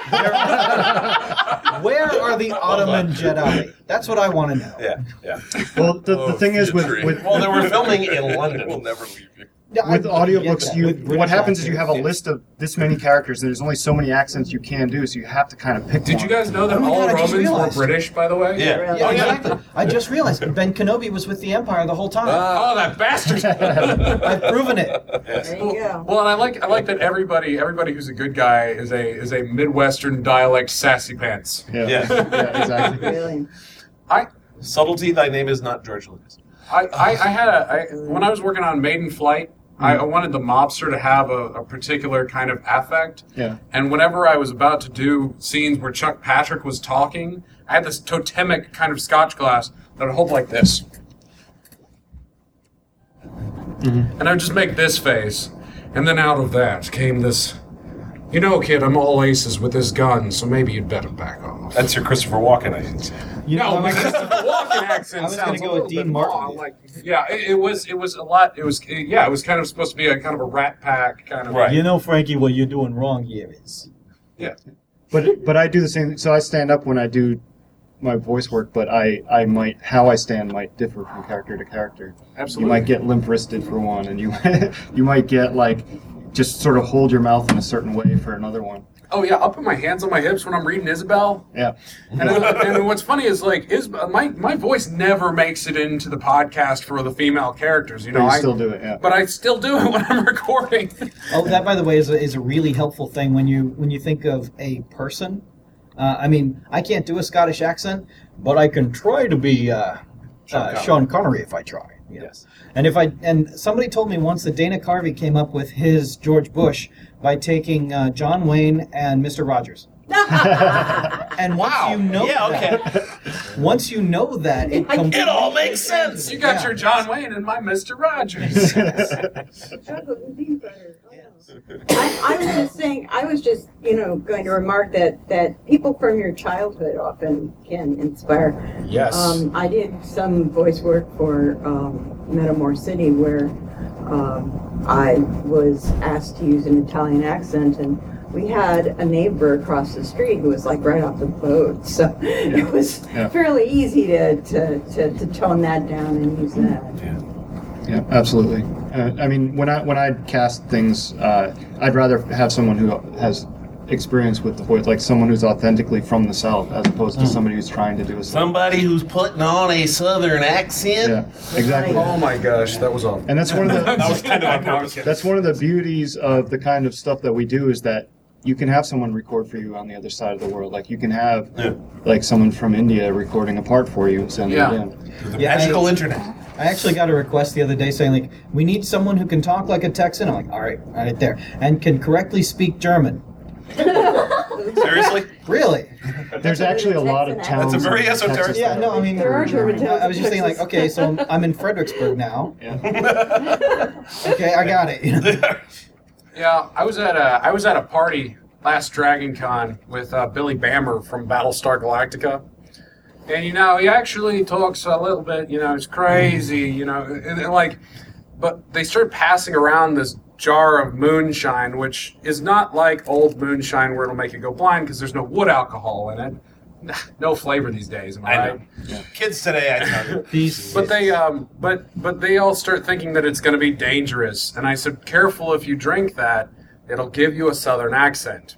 there, where are the Ottoman Jedi? That's what I want to know. Yeah. Yeah. Well, the, the thing is with, Theatre. with Well, they were filming in London. We'll never leave you. Yeah, I- with I get audiobooks, that. you With British what happens is you actors. have a list of this many characters, and there's only so many accents you can do, so you have to kind of pick Did one. you guys know that Oh my all God, I just Romans were realized. British, by the way? Yeah. Yeah, exactly. I just realized Ben Kenobi was with the Empire the whole time. Oh, that bastard! I've proven it. There you go. Well, and I like I like that everybody everybody who's a good guy is a is a Midwestern dialect sassy pants. Yeah, Yeah. yeah, exactly. Really. I Subtlety. Thy name is not George Lucas. I, I, I had a I, when I was working on Maiden Flight, I, I wanted the mobster to have a, a particular kind of affect. Yeah. And whenever I was about to do scenes where Chuck Patrick was talking, I had this totemic kind of scotch glass that would hold like this. Mm-hmm. And I would just make this face. And then out of that came this, you know, kid, I'm all aces with this gun, so maybe you'd better back off. That's your Christopher Walken accent. You know, my Christopher Walken accent I was sounds gonna a go with little Dean bit Martin. wrong, Like, yeah, it, it was. It was a lot. It was. It, yeah, it was kind of supposed to be a kind of a Rat Pack kind of. Right. You know, Frankie, what you're doing wrong here is. Yeah. But but I do the same. So I stand up when I do my voice work, but I, I might how I stand might differ from character to character. Absolutely. You might get limp wristed for one, and you you might get like just sort of hold your mouth in a certain way for another one. Oh yeah, I'll put my hands on my hips when I'm reading Isabel. Yeah. And, and what's funny is like Isabel, my my voice never makes it into the podcast for the female characters. You know, But you I still do it, yeah. But I still do it when I'm recording. Oh, that by the way is a, is a really helpful thing when you when you think of a person. Uh, I mean, I can't do a Scottish accent, but I can try to be uh, Sean uh, Connery. Sean Connery if I try. Yes. And if I and somebody told me once that Dana Carvey came up with his George Bush by taking uh, John Wayne and Mister Rogers. And once you know Yeah, that, once you know that, it, It all makes sense. You got Yeah. your John Wayne and my Mister Rogers. Chocolate and peanut butter. I, I was just saying, I was just, you know, going to remark that, that people from your childhood often can inspire. Yes. Um, I did some voice work for um, Metamore City where um, I was asked to use an Italian accent, and we had a neighbor across the street who was like right off the boat. So it was Yeah. fairly easy to, to, to, to tone that down and use that. Yeah, absolutely. Uh, I mean, when I when I cast things, uh, I'd rather have someone who has experience with the voice, like someone who's authentically from the South, as opposed to somebody who's trying to do a Somebody who's putting on a Southern accent. Yeah, exactly. Oh my gosh, that was awful. And that's one of the That was kind of on purpose. that's one of the beauties of the kind of stuff that we do is that you can have someone record for you on the other side of the world. Like you can have Yeah. like someone from India recording a part for you and sending Yeah. it in. The Yeah, magical I- internet. I actually got a request the other day saying, like, we need someone who can talk like a Texan. I'm like, all right, right there. And can correctly speak German. Seriously? Really? There's actually a lot of That's towns. a very in esoteric- Texas Yeah, that no, I are mean, There are German. German towns. I was just thinking, like, okay, so I'm, I'm in Fredericksburg now. Yeah. Okay, I got it. You know? Yeah, I was at a I was at a party last Dragon Con with uh, Billy Bammer from Battlestar Galactica. And, you know, he actually talks a little bit, you know, it's crazy, you know, and, and like, but they started passing around this jar of moonshine, which is not like old moonshine where it'll make you go blind because there's no wood alcohol in it. No flavor these days, am I, I right? know. Kids today, I tell you. These, But they, um, but but they all start thinking that it's going to be dangerous, and I said, "Careful if you drink that; it'll give you a Southern accent."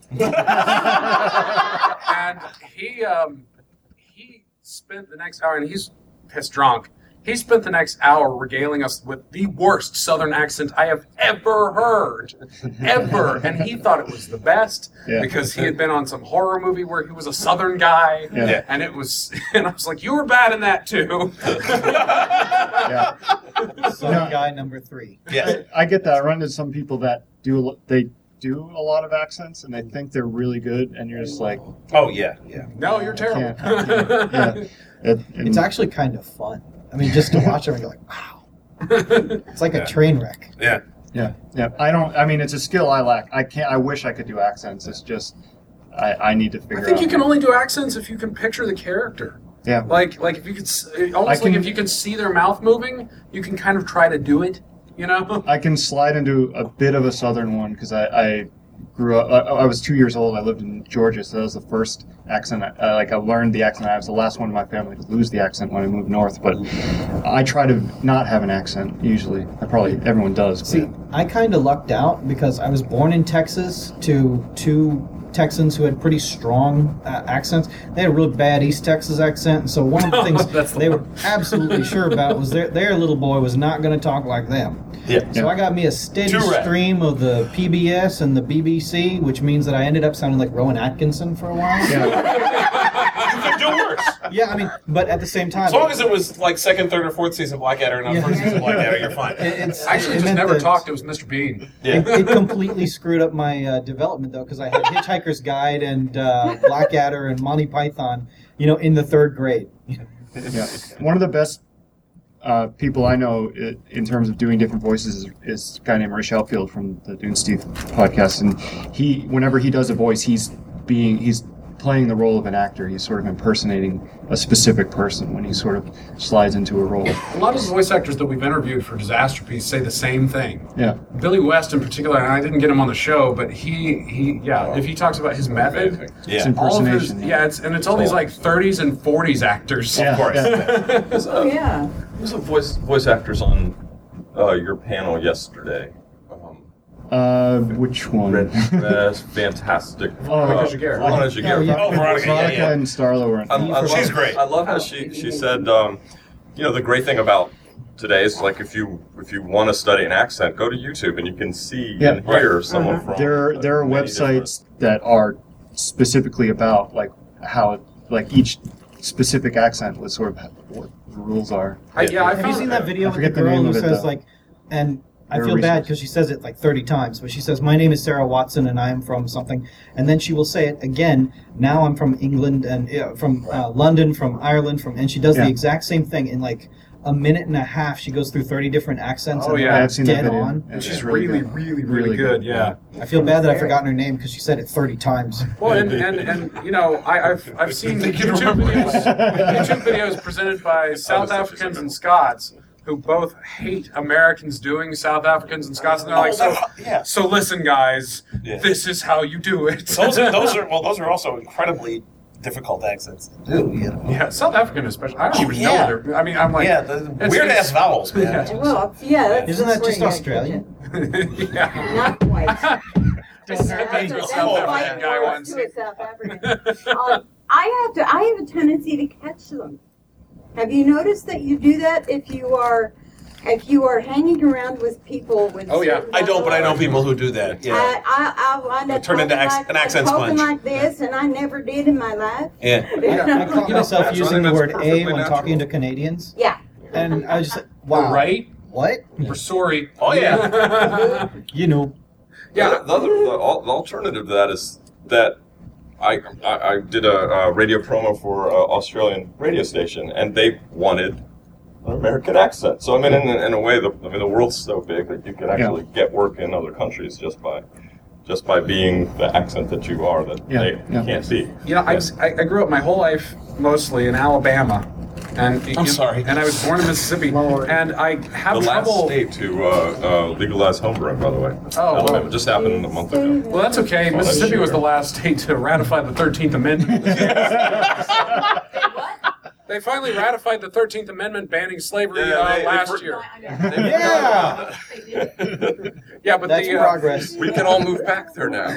And he, um, he spent the next hour, and he's pissed drunk. He spent the next hour regaling us with the worst Southern accent I have ever heard, ever. And he thought it was the best Yeah. because he had been on some horror movie where he was a Southern guy, Yeah. and it was, and I was like, "You were bad in that too." Yeah. Southern guy number three. Yeah. I get that. I run into some people that do a lo- they do a lot of accents and they think they're really good, and you're just like, Oh, yeah, yeah. No, you're terrible. can't. yeah. It, and- It's actually kind of fun. I mean, just to watch it and you're like, wow. It's like Yeah. a train wreck. Yeah. yeah, yeah. I don't. I mean, it's a skill I lack. I can't. I wish I could do accents. It's just I, I need to figure I think out. you can only do accents if you can picture the character. Yeah. Like, like if you could, s- almost I like can- if you can see their mouth moving, you can kind of try to do it. You know? I can slide into a bit of a southern one because I, I grew up. I, I was two years old. I lived in Georgia, so that was the first accent. I, uh, like I learned the accent. I was the last one in my family to lose the accent when I moved north. But I try to not have an accent usually. I probably everyone does. But See, I kind of lucked out because I was born in Texas to two Texans who had pretty strong uh, accents. They had a really bad East Texas accent, and so one of the things That's the they one. were absolutely sure about was their, their little boy was not going to talk like them. Yeah. So I got me a steady Too right. stream of the P B S and the B B C, which means that I ended up sounding like Rowan Atkinson for a while. yeah, You could do worse. Yeah, I mean, but at the same time, As long as it was like second, third, or fourth season Blackadder, not Yeah. first season Blackadder, you're fine. It, it's, I actually it just meant never that- talked. It was Mister Bean. It, it completely screwed up my uh, development though, because I had Hitchhiker's Guide and uh, Blackadder and Monty Python, you know, in the third grade. Yeah. One of the best uh, people I know i- in terms of doing different voices is, is a guy named Rish Helfield from the Dune Steve podcast, and he, whenever he does a voice, he's being he's playing the role of an actor. He's sort of impersonating a specific person when he sort of slides into a role. A lot of the voice actors that we've interviewed for Disasterpiece say the same thing. Yeah. Billy West in particular, and I didn't get him on the show, but he, he yeah, if he talks about his method, It's all of his, impersonation. yeah, it's, and it's all these like thirties and forties actors. Yeah, Of course. yeah. There's, Oh, uh, yeah. there's a voice voice actors on uh, your panel yesterday. Um, Uh, which one? Red, Red, fantastic. Oh, Veronica Giguere. Veronica Giguere. yeah. Oh, Veronica, yeah, Veronica yeah. and Starla were in. I, I love, She's great. I love how she, she said, um, you know, the great thing about today is like if you if you want to study an accent, go to YouTube and you can see Yeah. and hear someone from. There, there are many websites that are specifically about like how like each specific accent was sort of what the rules are. I, yeah, I Have you found seen that video I with the forget the girl name who of it, says though. like, and I There are feel bad reasons. because she says it like thirty times, but she says, "My name is Sarah Watson, and I am from something," and then she will say it again. Now I'm from England and uh, from uh, London, from Ireland, from, and she does Yeah. the exact same thing in like a minute and a half. She goes through thirty different accents. Oh, and yeah, they're I've seen that dead video. on. It's She's really really, good. really, really, Really good. good. Yeah. I feel bad that I've forgotten her name because she said it thirty times. Well, and, and, and you know, I, I've I've seen YouTube videos, YouTube videos presented by South Africans and Scots who both hate Americans doing South Africans and Scots, and they're like, so, yeah. so listen, guys, Yeah. this is how you do it. Those are, those are well, those are also incredibly difficult accents to do. You know. Yeah, South African especially. I don't Oh, even yeah. know. Their, I mean, I'm like, yeah, the it's- weird it's- ass vowels, man. Yeah. Well, yeah. That's, Isn't that's that just where you Australian? gotta yeah. catch it. Not quite. I said that to a That's South quite African guy close once. to a South African. Um, I have to. I have a tendency to catch them. Have you noticed that you do that if you are, if you are hanging around with people with? Oh, yeah. certain I don't, but I know dialects? people who do that. Yeah, I, I, I wind up Turn into talking ac- like, an accent talking sponge. like this, and I never did in my life. yeah. I caught myself That's using the something word that's "a" perfectly when natural. talking to Canadians, Yeah. and I was just like, We're "Wow, right. what?" We're sorry. Oh yeah. You know. Yeah. The, other, the, al- the alternative to that is that I I, I did a, a radio promo for an Australian radio station, and they wanted an American accent. So I mean, in, in a way, the I mean, the world's so big that you could actually get work in other countries just by just by being the accent that you are that Yeah, they yeah. can't see. You know, I, I I grew up my whole life mostly in Alabama, and I'm sorry. and I was born in Mississippi, and I have The last trouble. state to uh, uh, legalize homebrewing, by the way. Oh, Alabama. well. Just happened a month ago. Well, that's okay. Oh, that's Mississippi was true. the last state to ratify the thirteenth Amendment. They finally ratified the thirteenth Amendment banning slavery Yeah, uh, they- they last for- year. Yeah, Yeah, but that's the, uh, progress. We can all move back there now.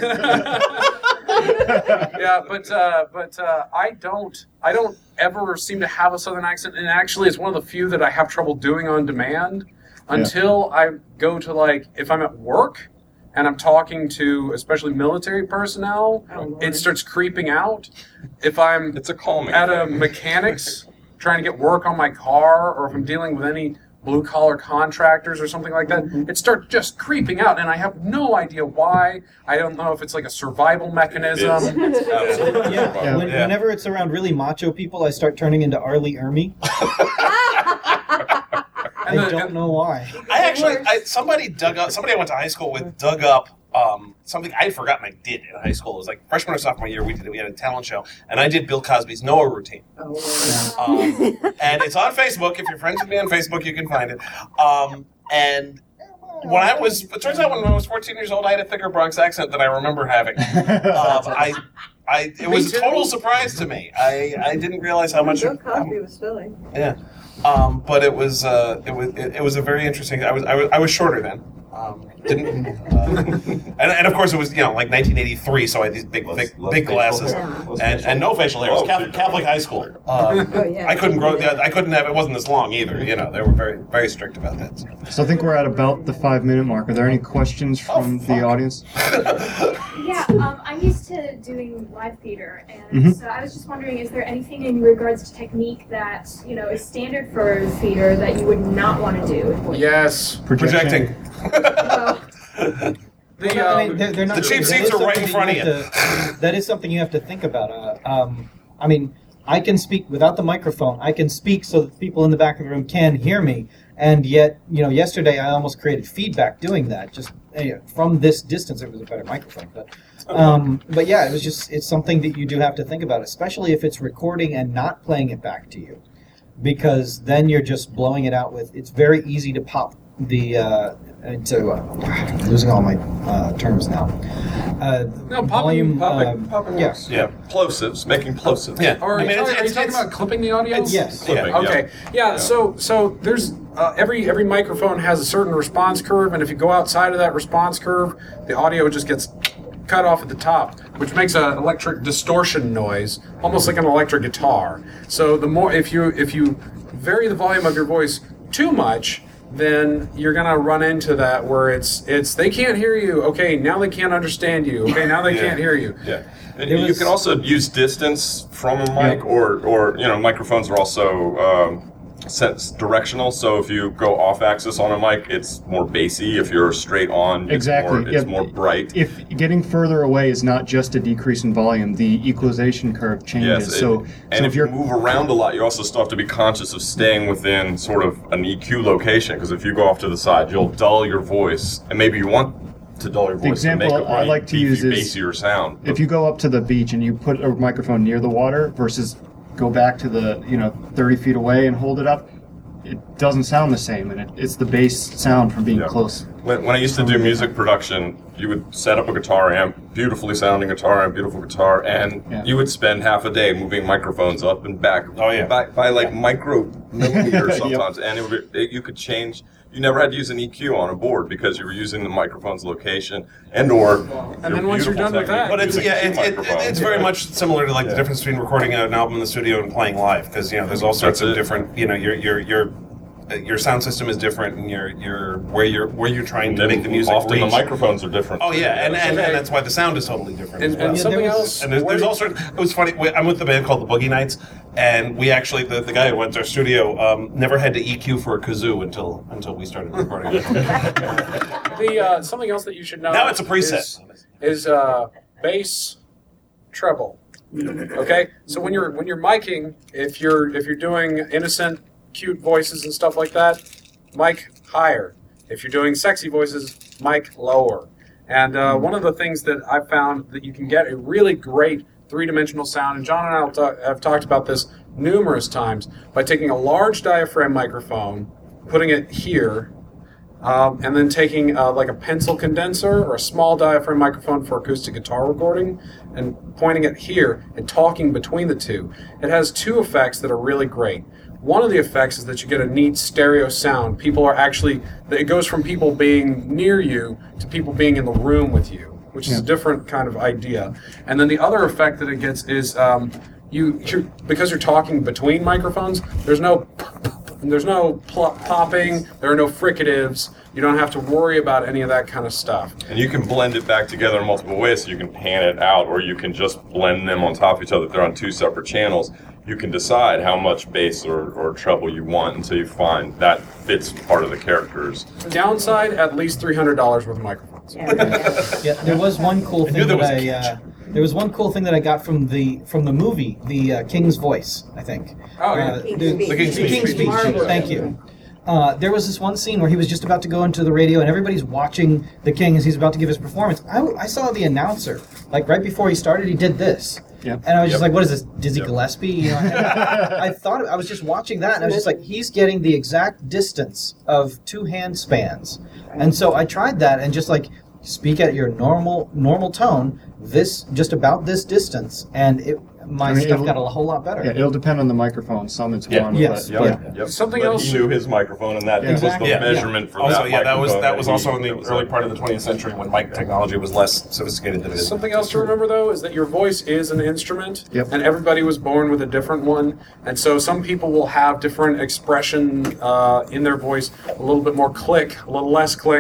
yeah, but uh, but uh, I don't I don't ever seem to have a Southern accent, and actually, it's one of the few that I have trouble doing on demand until I go to like if I'm at work and I'm talking to especially military personnel, it starts creeping out. If I'm It's a calming at a thing. mechanics trying to get work on my car, or if I'm dealing with any blue collar contractors or something like that, it starts just creeping out, and I have no idea why. I don't know if it's like a survival mechanism. It's absolutely Yeah, wrong. when, Yeah. whenever it's around really macho people, I start turning into Arlie Ermy. I And the- don't and- know why. I actually, I, somebody dug up. Somebody I went to high school with dug up um, something I had forgotten I did in high school. It was like freshman or sophomore year. We did we had a talent show, and I did Bill Cosby's Noah routine. Um, and it's on Facebook. If you're friends with me on Facebook, you can find it. Um, and when I was, it turns out when I was fourteen years old, I had a thicker Bronx accent than I remember having. Um, I, I, it was a total surprise to me. I, I didn't realize how much. Bill Cosby was Philly. Yeah, um, but it was uh, it was it, it was a very interesting. I was I was I was shorter then. Um, didn't uh, and, and of course it was you know like nineteen eighty-three, so I had these big Less- big, less big facial glasses hair. Less and, facial and no facial hair. It was Oh, Catholic, Catholic high school. Um, Oh, yeah. I couldn't grow. I couldn't have. It wasn't this long either. You know they were very very strict about that. So. So I think we're at about the five minute mark. Are there any questions from fuck. the audience? Yeah, um, I'm used to doing live theater, and Mhm. so I was just wondering, is there anything in regards to technique that, you know, is standard for theater that you would not want to do? with voice? Yes. Projection. The, Well, I um, mean, they're, they're not, the cheap that seats is are right in something front of you. you. have to- that is something you have to think about. Uh, um, I mean, I can speak without the microphone. I can speak so that people in the back of the room can hear me. And yet, you know, yesterday I almost created feedback doing that. Just uh, from this distance, it was a better microphone. But, um, but yeah, it was just it's something that you do have to think about, especially if it's recording and not playing it back to you, because then you're just blowing it out with. It's very easy to pop the. Uh, into uh, I'm losing all my uh, terms now. Uh, No, popping, volume, popping, um, popping yeah. works. Yeah, plosives, making plosives. Yeah. Or, I mean, sorry, it's- are you it's- talking it's- about clipping the audio? it's- Yes. Clipping, yeah. Okay. Yeah. So so there's uh, every every microphone has a certain response curve, and if you go outside of that response curve, the audio just gets cut off at the top, which makes an electric distortion noise, almost like an electric guitar. So the more if you if you vary the volume of your voice too much, then you're gonna run into that where it's it's they can't hear you. Okay, now they can't understand you. Okay, now they Yeah. can't hear you. Yeah. And There you was- can also use distance from a mic, or, or you know, microphones are also um, sense directional. So if you go off axis on a mic, it's more bassy. If you're straight on, it's Exactly. more, it's Yeah. more bright. If getting further away is not just a decrease in volume, the equalization curve changes. Yes, so, it- so and if you you're move around a lot, you also still have to be conscious of staying within sort of an E Q location. Because if you go off to the side, you'll dull your voice, and maybe you want to dull your voice example to make a I really like to beefy, use is bassier sound. if you go up to the beach and you put a microphone near the water versus go back to the you know thirty feet away and hold it up, it doesn't sound the same, and it, it's the bass sound from being Yeah. close. When, when I used to do music production, you would set up a guitar amp, beautifully sounding guitar amp, beautiful guitar, and Yeah. you would spend half a day moving microphones up and back, Oh, yeah. back by like micromillimeters Yep. sometimes, and it would, it, you could change. You never had to use an E Q on a board because you were using the microphone's location and or. And then once you're done with that, But it's using yeah, two it's, it, microphones. it's very much similar to like Yeah. the difference between recording an album in the studio and playing live, because you know there's all sorts That's of it. different. You know, your your your uh, your sound system is different, and your your where you're where you're trying to And make the music often reach. the microphones are different. Oh yeah, and, and, Okay. and that's why the sound is totally different. And, as well. and Yeah, something there was- else. And there's, there's where- all sorts. It was funny. we- I'm with the band called the Boogie Nights, and we actually the, the guy who went to our studio um, never had to E Q for a kazoo until until we started recording. The uh, something else that you should know. Now it's a preset. Is, is uh, bass treble. Okay, so when you're when you're miking, if you're if you're doing innocent, cute voices and stuff like that, mic higher. If you're doing sexy voices, mic lower. And uh, one of the things that I've found that you can get a really great three-dimensional sound, and John and I will ta- have talked about this numerous times, by taking a large diaphragm microphone, putting it here, um, and then taking uh, like a pencil condenser or a small diaphragm microphone for acoustic guitar recording and pointing it here and talking between the two. It has two effects that are really great. One of the effects is that you get a neat stereo sound. People are actually, it goes from people being near you to people being in the room with you, which is a different kind of idea. And then the other effect that it gets is um, you, you're, because you're talking between microphones, there's no there's no pl- popping, there are no fricatives. You don't have to worry about any of that kind of stuff. And you can blend it back together in multiple ways. So you can pan it out, or you can just blend them on top of each other. If they're on two separate channels, you can decide how much bass or, or treble you want until you find that fits part of the characters. Downside, at least three hundred dollars worth of microphones. Yeah, there was one cool knew thing there that was a I uh, there was one cool thing that I got from the from the movie, the uh, King's Voice, I think. Oh, yeah. Uh, King's the, Speech. The King's the King's Speech. Speech. Thank you. Uh, there was this one scene where he was just about to go into the radio, and everybody's watching the King as he's about to give his performance. I, I saw the announcer, like right before he started, he did this. Yep. And I was just Yep. like, what is this, Dizzy Yep. Gillespie? You know, and I, I thought, I was just watching that, and I was just like, he's getting the exact distance of two hand spans. And so I tried that, and just like, speak at your normal normal tone, this, just about this distance, and it, my I mean, stuff it'll- got a whole lot better. Yeah, it'll depend on the microphone. Some it's Yeah. one, Yes. but Yep. Yep. Something But else- he knew his microphone, and that Yeah. was Exactly. the Yeah. measurement for Also, that yeah, that was microphone that was he- also in that the was early it. part of the twentieth century when mic technology was less sophisticated than it is. Something else to remember, though, is that your voice is an instrument, Yep. and everybody was born with a different one. And so some people will have different expression uh, in their voice, a little bit more click, a little less click.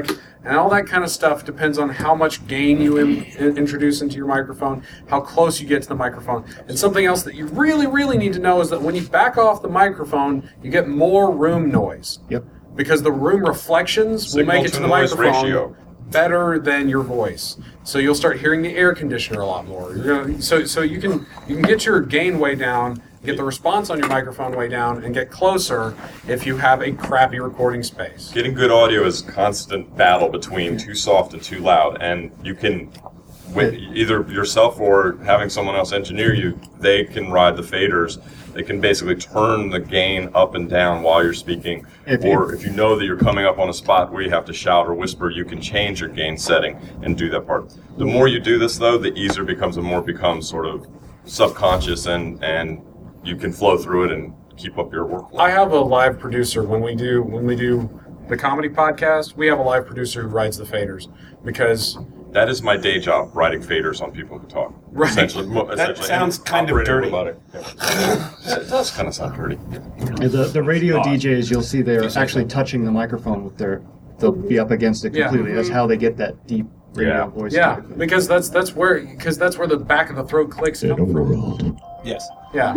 And all that kind of stuff depends on how much gain you in, in, introduce into your microphone, how close you get to the microphone. And something else that you really, really need to know is that when you back off the microphone, you get more room noise. Yep. Because the room reflections Signal will make it to to the noise microphone ratio. better than your voice. So you'll start hearing the air conditioner a lot more. You're gonna, so so you can you can get your gain way down, get the response on your microphone way down, and get closer if you have a crappy recording space. Getting good audio is a constant battle between too soft and too loud, and you can, with either yourself or having someone else engineer you, they can ride the faders. They can basically turn the gain up and down while you're speaking. If or you- if you know that you're coming up on a spot where you have to shout or whisper, you can change your gain setting and do that part. The more you do this, though, the easier it becomes, the more it becomes sort of subconscious, and, and you can flow through it and keep up your workflow. I have a live producer when we do when we do the comedy podcast. We have a live producer who rides the faders because that is my day job, writing faders on people who talk. Right. Essentially, mo- That essentially sounds kind of operating dirty. robotic. Yeah. It does kind of sound dirty. Yeah, the, the radio D Js, you'll see they're actually touching the microphone with their, they'll be up against it Yeah. completely. That's how they get that deep radio Yeah. voice. yeah, because that's that's where because that's where the back of the throat clicks come from. Yes. Yeah.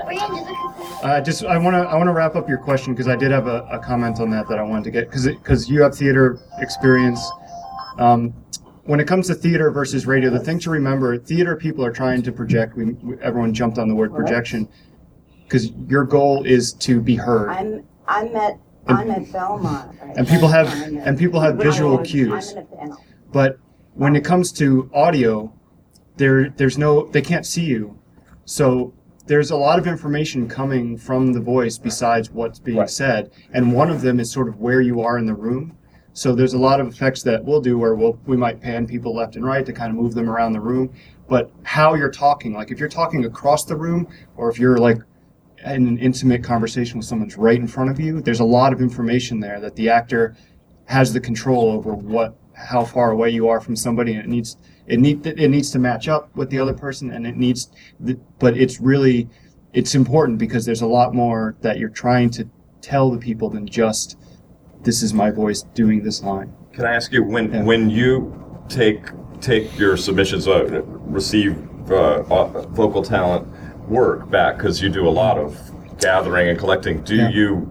Uh, just I want to I want to wrap up your question because I did have a, a comment on that that I wanted to get because because you have theater experience. Um, when it comes to theater versus radio, the thing to remember: theater people are trying to project. We, we everyone jumped on the word projection because your goal is to be heard. I'm I'm at I'm at Belmont. Right And people now. have I'm at- and people have visual I'm- cues. I'm in a panel. But when it comes to audio, there there's no they can't see you. So there's a lot of information coming from the voice besides what's being Right. said, and one of them is sort of where you are in the room. So there's a lot of effects that we'll do where we'll we might pan people left and right to kind of move them around the room, but how you're talking, like if you're talking across the room or if you're like in an intimate conversation with someone's right in front of you, there's a lot of information there that the actor has the control over what how far away you are from somebody, and it needs it need it needs to match up with the other person, and it needs the, but it's really it's important because there's a lot more that you're trying to tell the people than just this is my voice doing this line. Can I ask you, when Yeah. when you take take your submissions, uh, receive uh, uh, vocal talent work back, because you do a lot of gathering and collecting, do Yeah. you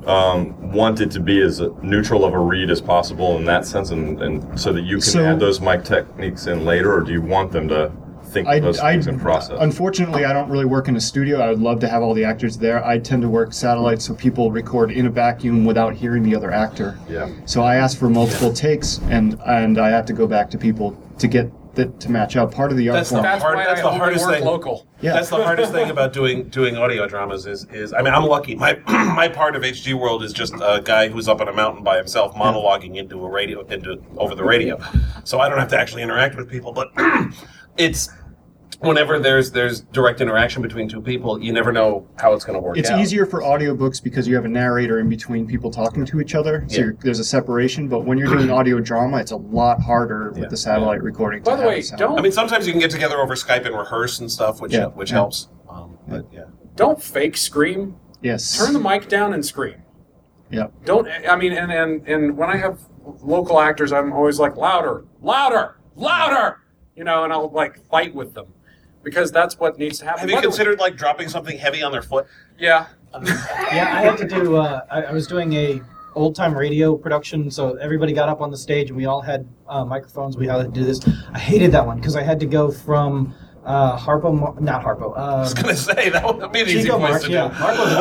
um, want it to be as neutral of a read as possible in that sense, and, and so that you can So- add those mic techniques in later, or do you want them to think I, those I, things in process? Unfortunately, I don't really work in a studio. I would love to have all the actors there. I tend to work satellite, so people record in a vacuum without hearing the other actor. Yeah. So I ask for multiple takes, and and I have to go back to people to get that to match up. Part of the art That's the form. That's hard. why That's I the only hardest work thing. local. Yeah. That's the hardest thing about doing doing audio dramas is is I mean I'm lucky. My my part of H G World is just a guy who's up on a mountain by himself monologuing into a radio into over the radio, so I don't have to actually interact with people. But it's whenever there's there's direct interaction between two people, you never know how it's going to work It's out. easier for audiobooks because you have a narrator in between people talking to each other, so Yeah. you're, there's a separation. But when you're doing audio drama, it's a lot harder Yeah. with the satellite recording. By to the have way, the sound. don't I mean, sometimes you can get together over Skype and rehearse and stuff, which Yeah. which Yeah. helps. Um, but yeah. don't fake scream. Yes. Turn the mic down and scream. Yeah. Don't I mean and, and and when I have local actors, I'm always like louder, louder, louder, you know, and I'll like fight with them because that's what needs to happen. Have you By the way- considered like dropping something heavy on their foot? Yeah. Yeah, I had to do. Uh, I, I was doing a old time radio production, so everybody got up on the stage and we all had uh, microphones. We had to do this. I hated that one because I had to go from uh, Harpo, Mar- not Harpo. Um, I was gonna say that would be an easy Chico voice Marx, to yeah, do.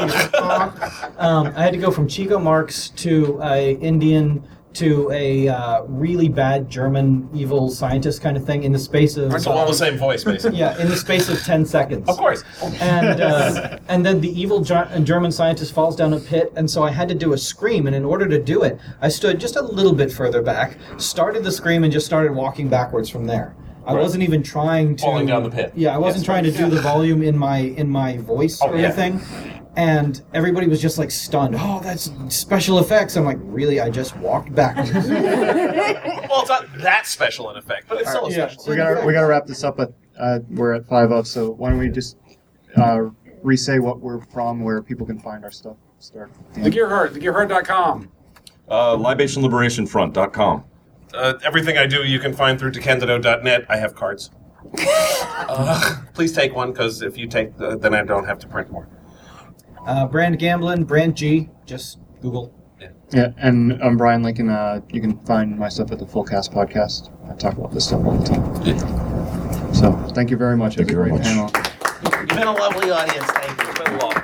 Marco's um, I had to go from Chico Marx to a Indian to a uh, really bad German evil scientist kind of thing in the space of. It's all the same voice, basically. Yeah, in the space of ten seconds. Of course. And uh, and then the evil Ger- German scientist falls down a pit, and so I had to do a scream. And in order to do it, I stood just a little bit further back, started the scream, and just started walking backwards from there. I Right. wasn't even trying to Falling down the pit. Yeah, I wasn't Yes. trying to do the volume in my in my voice Oh, or yeah. anything. And everybody was just like stunned. Oh, that's special effects. I'm like, really? I just walked backwards. Well, it's not that special an effect, but it's still a Yeah. special. we gotta we gotta wrap this up. At uh, we're at five of, so why don't we just uh, re-say what we're from, where people can find our stuff. Start. The Gearheart, the gearheart dot com. Uh, libation liberation front dot com. uh, everything I do you can find through decandido dot net. I have cards. uh, please take one, because if you take, the, then I don't have to print more. Uh, Brand Gamblin, Brand G, just Google. Yeah, and I'm Brian Lincoln. Uh, you can find my stuff at the Fullcast podcast. I talk about this stuff all the time. So, thank you very much. It was a great panel. You've been a lovely audience. Thank you. It's been lovely.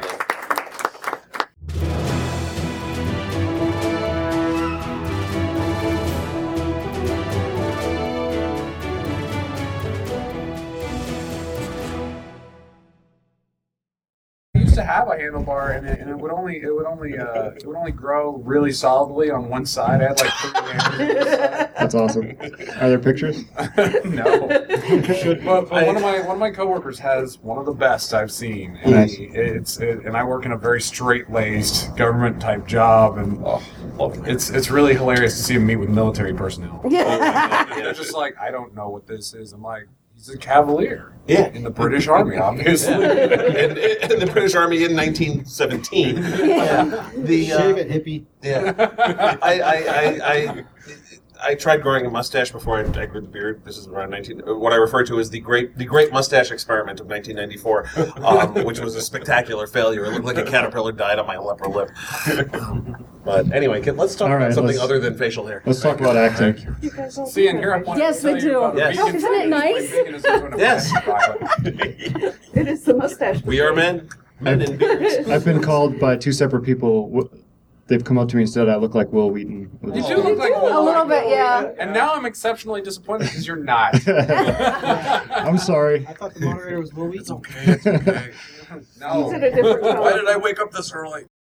To have a handlebar and it, and it would only it would only uh, it would only grow really solidly on one side. I had like three handlebars. That's awesome. Are there pictures? No. But, but one of my one of my coworkers has one of the best I've seen. And Nice. he, it's it, and I work in a very straight laced government type job, and oh, it's it's really hilarious to see him meet with military personnel. They're just like, I don't know what this is. I'm like, he's a cavalier. Yeah. In the British Army, obviously. in, in the British Army in nineteen seventeen. Yeah. The, uh, Shave it, hippie. Yeah. I, I, I, I, I tried growing a mustache before I, I grew the beard. This is around nineteen. What I refer to as the great, the great mustache experiment of nineteen ninety-four, um, which was a spectacular failure. It looked like a caterpillar died on my upper lip. But anyway, can, let's talk All about right, something let's- other than facial hair. Let's talk about acting. See, and here I want Yes, to tell we you do. about the Yes. vegan Isn't it food. nice? Veganism is Yes. It is the mustache. We are men. Men in beards. I've been called by two separate people. w- They've come up to me and said I look like Will Wheaton. with You this- do look like A little bit, yeah. And now I'm exceptionally disappointed because you're not. I'm sorry. I thought the moderator was Will Wheaton. Okay, it's okay. No. He's in a different color. Why did I wake up this early?